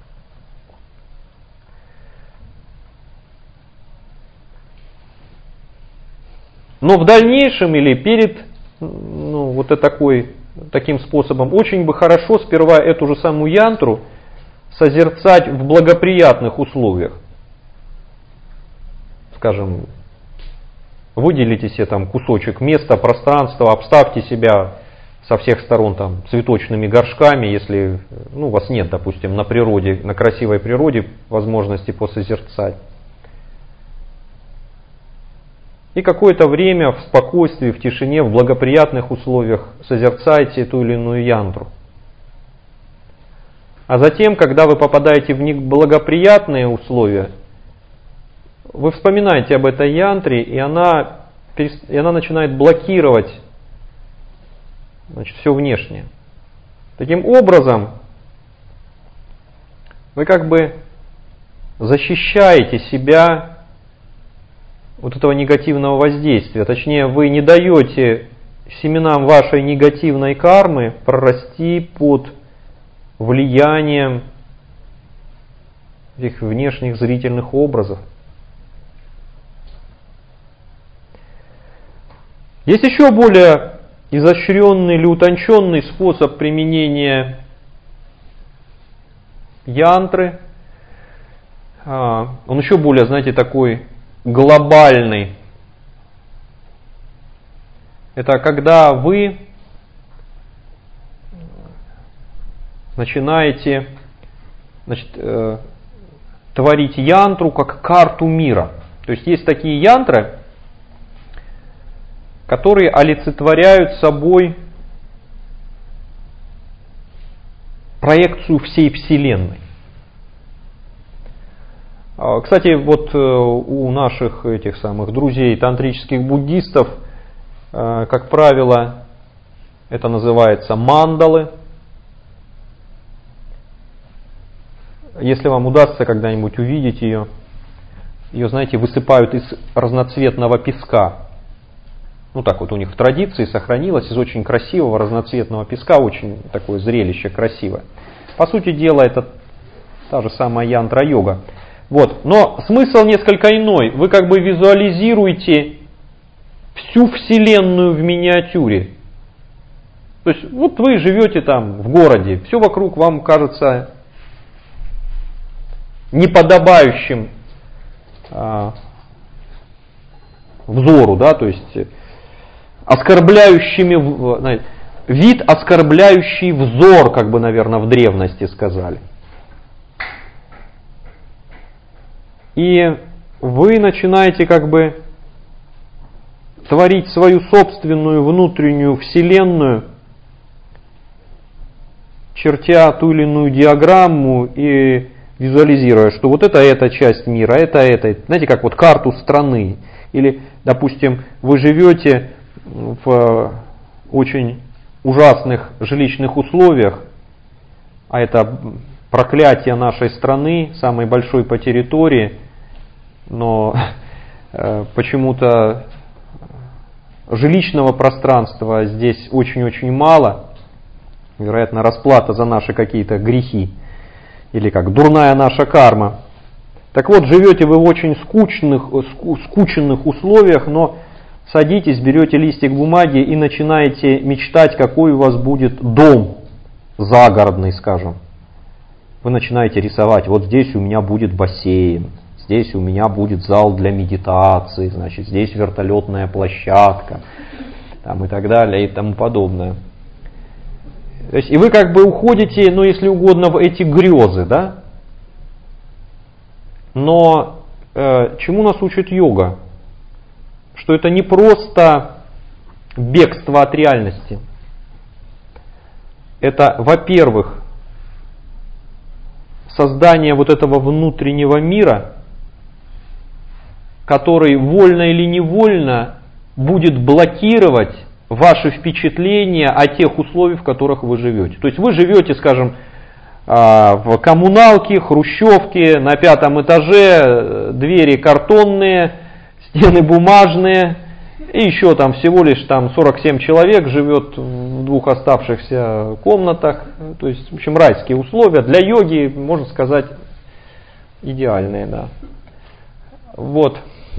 Но в дальнейшем или перед таким способом очень бы хорошо сперва эту же самую янтру созерцать в благоприятных условиях. Скажем, выделите себе там кусочек места, пространства, обставьте себя со всех сторон там цветочными горшками, если у вас нет, допустим, на природе, на красивой природе возможности посозерцать. И какое-то время в спокойствии, в тишине, в благоприятных условиях созерцайте ту или иную янтру. А затем, когда вы попадаете в неблагоприятные условия, вы вспоминаете об этой янтре, и она начинает блокировать, все внешнее. Таким образом, вы как бы защищаете себя от этого негативного воздействия. Точнее, вы не даете семенам вашей негативной кармы прорасти под влиянием этих внешних зрительных образов. Есть еще более изощренный или утонченный способ применения янтры. Он еще более, знаете, такой глобальный. Это когда вы начинаете, творить янтру как карту мира. То есть есть такие янтры, которые олицетворяют собой проекцию всей Вселенной. Кстати, вот у наших этих самых друзей тантрических буддистов, как правило, это называется мандалы. Если вам удастся когда-нибудь увидеть ее, знаете, высыпают из разноцветного песка. Ну так вот у них в традиции сохранилось из очень красивого разноцветного песка, очень такое зрелище красивое. По сути дела, это та же самая янтра-йога. Вот. Но смысл несколько иной. Вы как бы визуализируете всю Вселенную в миниатюре. То есть вот вы живете там в городе, все вокруг вам кажется неподобающим взору, да, то есть оскорбляющими, вид оскорбляющий взор, как бы, наверное, в древности сказали. И вы начинаете как бы творить свою собственную внутреннюю вселенную, чертя ту или иную диаграмму и визуализируя, что вот это эта часть мира, это. Знаете, как вот карту страны. Или, допустим, вы живете в очень ужасных жилищных условиях, а это проклятие нашей страны, самой большой по территории, но почему-то жилищного пространства здесь очень-очень мало, вероятно, расплата за наши какие-то грехи, или как дурная наша карма. Так вот, живете вы в очень скучных условиях, но садитесь, берете листик бумаги и начинаете мечтать, какой у вас будет дом загородный, скажем. Вы начинаете рисовать, вот здесь у меня будет бассейн, здесь у меня будет зал для медитации, значит, здесь вертолетная площадка, там, и так далее, и тому подобное. То есть, и вы как бы уходите, ну, если угодно, в эти грезы, да? Но чему нас учит йога? Что это не просто бегство от реальности. Это, во-первых, создание вот этого внутреннего мира, который вольно или невольно будет блокировать ваши впечатления о тех условиях, в которых вы живете. То есть вы живете, скажем, в коммуналке, хрущевке, на 5-м этаже, двери картонные, стены бумажные, и еще там всего лишь там 47 человек живет в 2 оставшихся комнатах. То есть, в общем, райские условия для йоги, можно сказать, идеальные, да. Вот.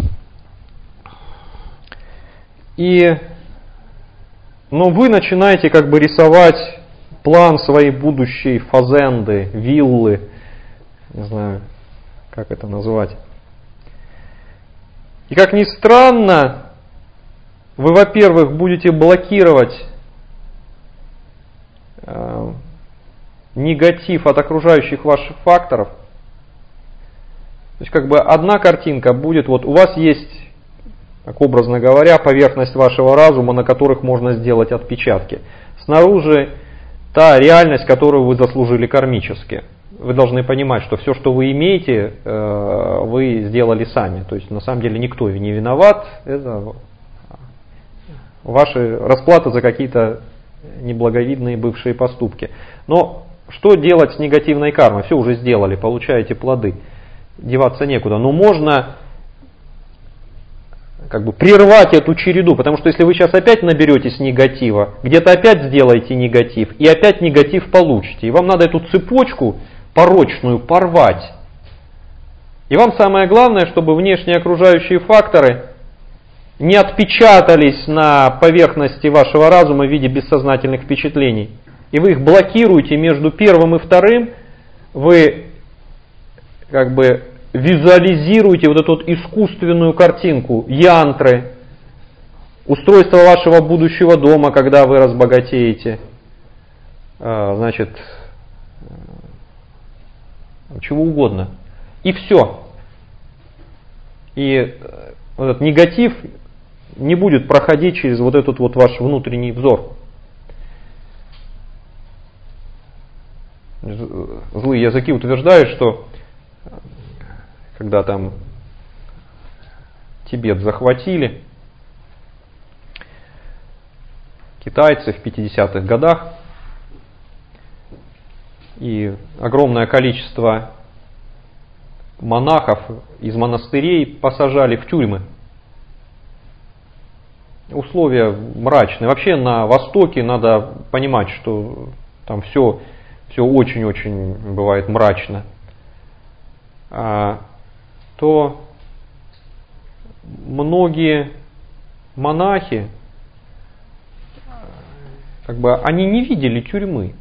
Но вы начинаете как бы рисовать план своей будущей фазенды, виллы, не знаю, как это назвать. И как ни странно, вы, во-первых, будете блокировать негатив от окружающих ваших факторов. То есть как бы одна картинка будет, вот у вас есть, так образно говоря, поверхность вашего разума, на которых можно сделать отпечатки. Снаружи та реальность, которую вы заслужили кармически. Вы должны понимать, что все, что вы имеете, вы сделали сами. То есть на самом деле никто не виноват. Это ваши расплаты за какие-то неблаговидные бывшие поступки. Но что делать с негативной кармой? Все уже сделали, получаете плоды. Деваться некуда. Но можно как бы прервать эту череду, потому что если вы сейчас опять наберетесь негатива, где-то опять сделаете негатив, и опять негатив получите. И вам надо эту цепочку порочную порвать. И вам самое главное, чтобы внешние окружающие факторы не отпечатались на поверхности вашего разума в виде бессознательных впечатлений. И вы их блокируете между первым и вторым, вы как бы визуализируете вот эту вот искусственную картинку, янтры, устройство вашего будущего дома, когда вы разбогатеете, значит, чего угодно. И все. И вот этот негатив не будет проходить через вот этот вот ваш внутренний взор. Злые языки утверждают, что когда там Тибет захватили, китайцы в 50-х годах, и огромное количество монахов из монастырей посажали в тюрьмы. Условия мрачные. Вообще на Востоке надо понимать, что там все очень-очень бывает мрачно. То многие монахи, как бы, они не видели тюрьмы.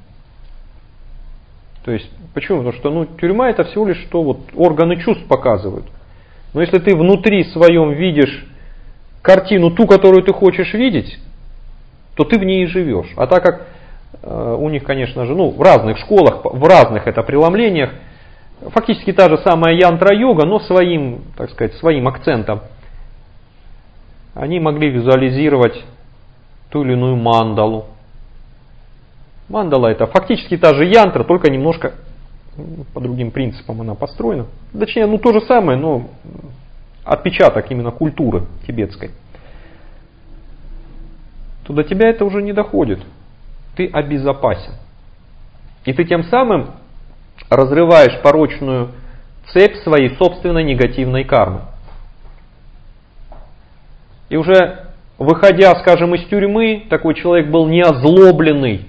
То есть, почему? Потому что тюрьма это всего лишь что вот органы чувств показывают. Но если ты внутри своем видишь картину, ту, которую ты хочешь видеть, то ты в ней и живешь. А так как у них, конечно же, в разных школах, в разных это преломлениях, фактически та же самая янтра-йога, но своим, так сказать, своим акцентом, они могли визуализировать ту или иную мандалу. Мандала это фактически та же янтра, только немножко по другим принципам она построена. Точнее, то же самое, но отпечаток именно культуры тибетской. То до тебя это уже не доходит. Ты обезопасен. И ты тем самым разрываешь порочную цепь своей собственной негативной кармы. И уже выходя, скажем, из тюрьмы, такой человек был не озлобленный.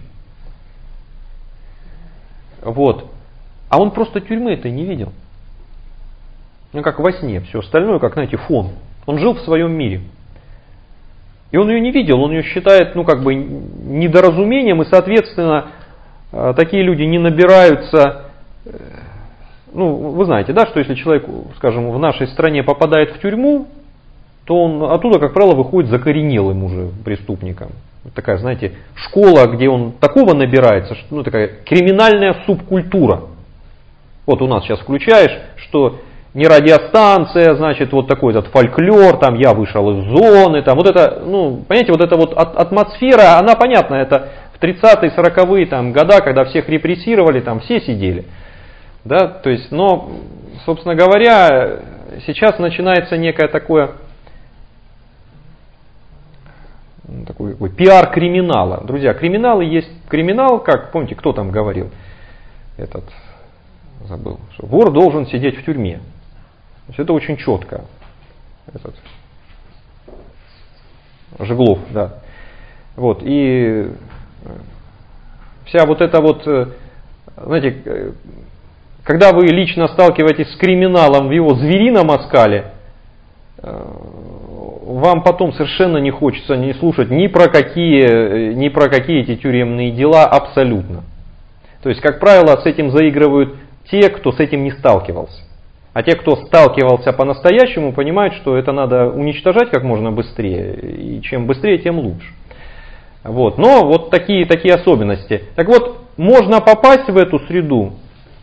Вот. А он просто тюрьмы это не видел. Как во сне. Все остальное, как, знаете, фон. Он жил в своем мире. И он ее не видел, он ее считает, недоразумением, и, соответственно, такие люди не набираются. Вы знаете, да, что если человек, скажем, в нашей стране попадает в тюрьму, то он оттуда, как правило, выходит закоренелым уже преступником. Такая, знаете, школа, где он такого набирается, что, такая криминальная субкультура. Вот у нас сейчас включаешь, что не радиостанция, значит, вот такой этот фольклор, там я вышел из зоны, там вот это, понимаете, вот эта вот атмосфера, она понятна, это в 30-е, 40-е там года, когда всех репрессировали, там все сидели. Да, то есть, но, собственно говоря, сейчас начинается некое такой пиар криминала. Друзья, криминалы есть криминал, как, помните, кто там говорил? Забыл, что вор должен сидеть в тюрьме. То есть это очень четко. Жеглов, да. Вот, и вся вот эта вот, знаете, когда вы лично сталкиваетесь с криминалом в его зверином оскале, вам потом совершенно не хочется не слушать ни про какие эти тюремные дела абсолютно. То есть, как правило, с этим заигрывают те, кто с этим не сталкивался. А те, кто сталкивался по-настоящему, понимают, что это надо уничтожать как можно быстрее. И чем быстрее, тем лучше. Вот. Но вот такие особенности. Так вот, можно попасть в эту среду,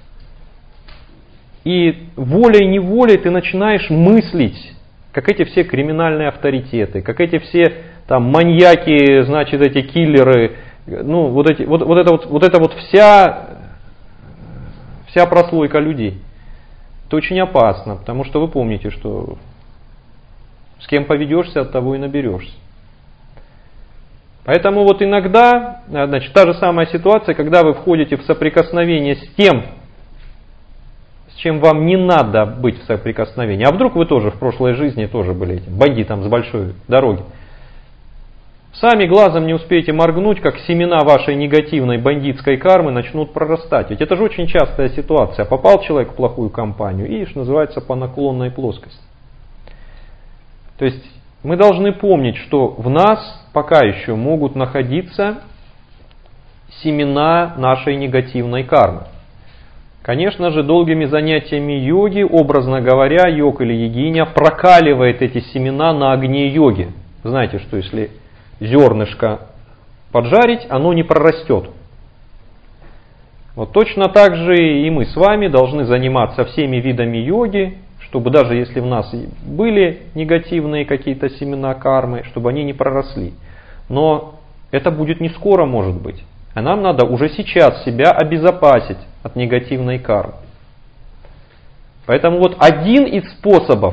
и волей-неволей ты начинаешь мыслить, как эти все криминальные авторитеты, как эти все там маньяки, значит, эти киллеры, вот это вот вся прослойка людей. Это очень опасно, потому что вы помните, что с кем поведешься, от того и наберешься. Поэтому вот иногда, значит, та же самая ситуация, когда вы входите в соприкосновение с тем, с чем вам не надо быть в соприкосновении. А вдруг вы тоже в прошлой жизни тоже были этим бандитом с большой дороги. Сами глазом не успеете моргнуть, как семена вашей негативной бандитской кармы начнут прорастать. Ведь это же очень частая ситуация. Попал человек в плохую компанию и, что называется, по наклонной плоскости. То есть мы должны помнить, что в нас пока еще могут находиться семена нашей негативной кармы. Конечно же, долгими занятиями йоги, образно говоря, йог или йогиня прокаливает эти семена на огне йоги. Знаете, что если зернышко поджарить, оно не прорастет. Вот точно так же и мы с вами должны заниматься всеми видами йоги, чтобы даже если в нас были негативные какие-то семена кармы, чтобы они не проросли. Но это будет не скоро, может быть. А нам надо уже сейчас себя обезопасить от негативной кармы. Поэтому вот один из способов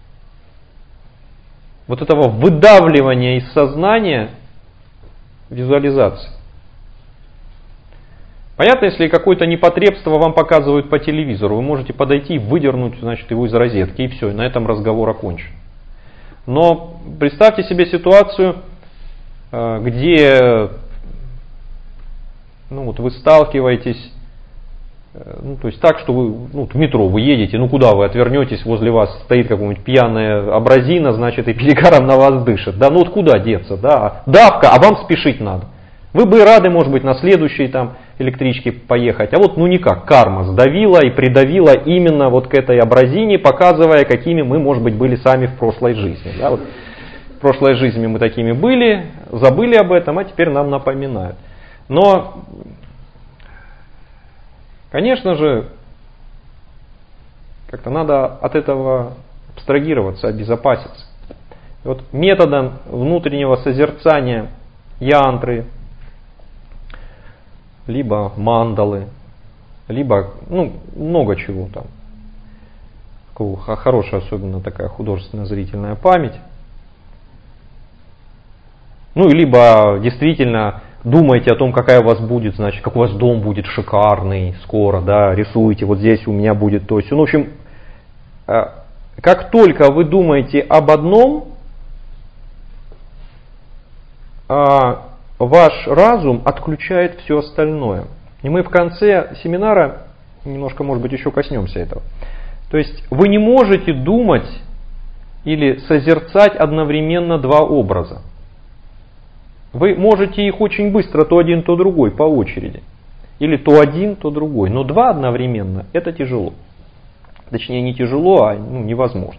вот этого выдавливания из сознания — визуализация. Понятно, если какое-то непотребство вам показывают по телевизору, вы можете подойти и выдернуть, значит, его из розетки, и все, и на этом разговор окончен. Но представьте себе ситуацию, где вы сталкиваетесь, то есть так, что вы в метро вы едете, куда вы отвернетесь, возле вас стоит какая-нибудь пьяная абразина, значит, и перегаром на вас дышит. Да, куда деться, да, давка, а вам спешить надо. Вы бы и рады, может быть, на следующей электричке поехать, а вот никак, карма сдавила и придавила именно вот к этой абразине, показывая, какими мы, может быть, были сами в прошлой жизни. Да, вот в прошлой жизни мы такими были, забыли об этом, а теперь нам напоминают. Но, конечно же, как-то надо от этого абстрагироваться, обезопаситься. И вот методом внутреннего созерцания янтры, либо мандалы, либо много чего там. Хорошая, особенно такая художественная зрительная память. Либо действительно думаете о том, какая у вас будет, значит, как у вас дом будет шикарный скоро, да, рисуете, вот здесь у меня будет то есть. В общем, как только вы думаете об одном, ваш разум отключает все остальное. И мы в конце семинара немножко, может быть, еще коснемся этого. То есть вы не можете думать или созерцать одновременно два образа. Вы можете их очень быстро, то один, то другой, по очереди. Или то один, то другой. Но два одновременно – это тяжело. Точнее, не тяжело, а невозможно.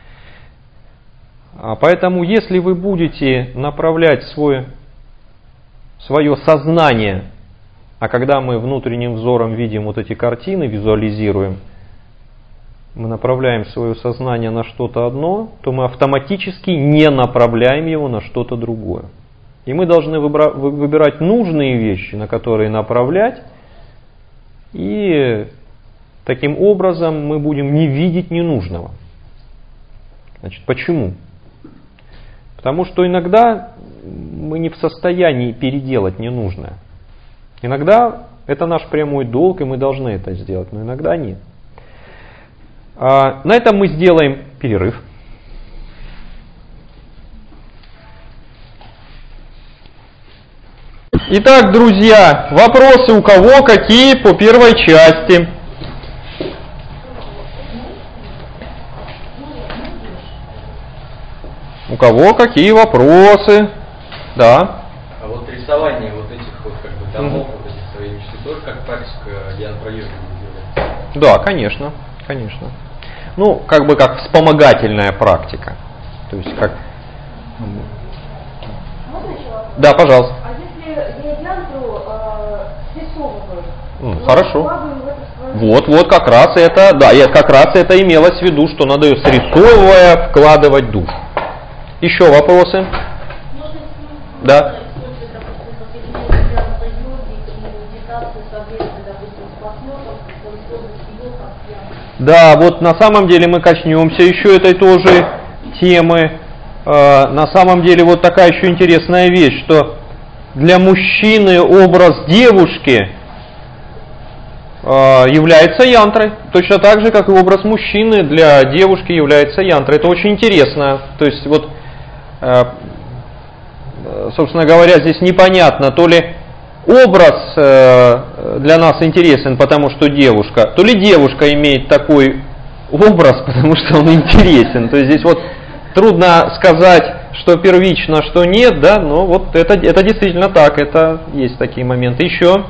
Поэтому, если вы будете направлять свое сознание, а когда мы внутренним взором видим вот эти картины, визуализируем, мы направляем свое сознание на что-то одно, то мы автоматически не направляем его на что-то другое. И мы должны выбирать нужные вещи, на которые направлять, и таким образом мы будем не видеть ненужного. Значит, почему? Потому что иногда мы не в состоянии переделать ненужное. Иногда это наш прямой долг, и мы должны это сделать, но иногда нет. На этом мы сделаем перерыв. Итак, друзья, вопросы у кого какие по первой части? У кого какие вопросы? Да. А вот рисование вот этих домов, вот этих своей мечты, тоже как практика янтра-йоги делает? Да, конечно. Как вспомогательная практика. То есть как... Можно еще вопрос? Да, пожалуйста. А если я янтру срисовываю? Хорошо. Вот как раз это, как раз это имелось в виду, что надо ее срисовывая вкладывать душу. Еще вопросы? Да. Да, вот на самом деле мы коснемся еще этой тоже темы. На самом деле вот такая еще интересная вещь, что для мужчины образ девушки является янтрой. Точно так же, как и образ мужчины для девушки является янтрой. Это очень интересно. То есть вот, собственно говоря, здесь непонятно, то ли образ для нас интересен, потому что девушка, то ли девушка имеет такой образ, потому что он интересен. То есть здесь вот трудно сказать, что первично, что нет, да, но вот это действительно так, это есть такие моменты. Еще.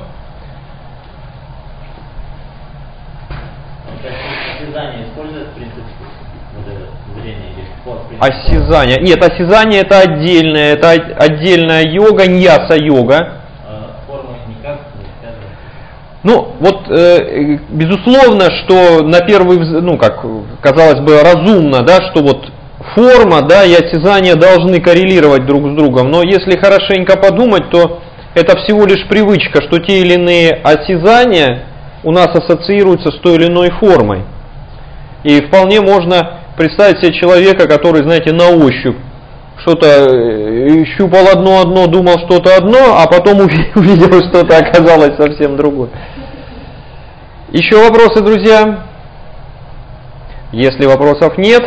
Осязание использует принцип зрения или спорт? Осязание. Нет, осязание это отдельная йога, ньяса-йога. Форма никак не связана. Ну, вот, безусловно, что на первый взгляд, ну, как казалось бы, разумно, да, что вот форма, да, и осязание должны коррелировать друг с другом, но если хорошенько подумать, то это всего лишь привычка, что те или иные осязания у нас ассоциируются с той или иной формой. И вполне можно представить себе человека, который, знаете, на ощупь что-то щупал одно, думал что-то одно, а потом увидел, что-то оказалось совсем другое. Еще вопросы, друзья? Если вопросов нет,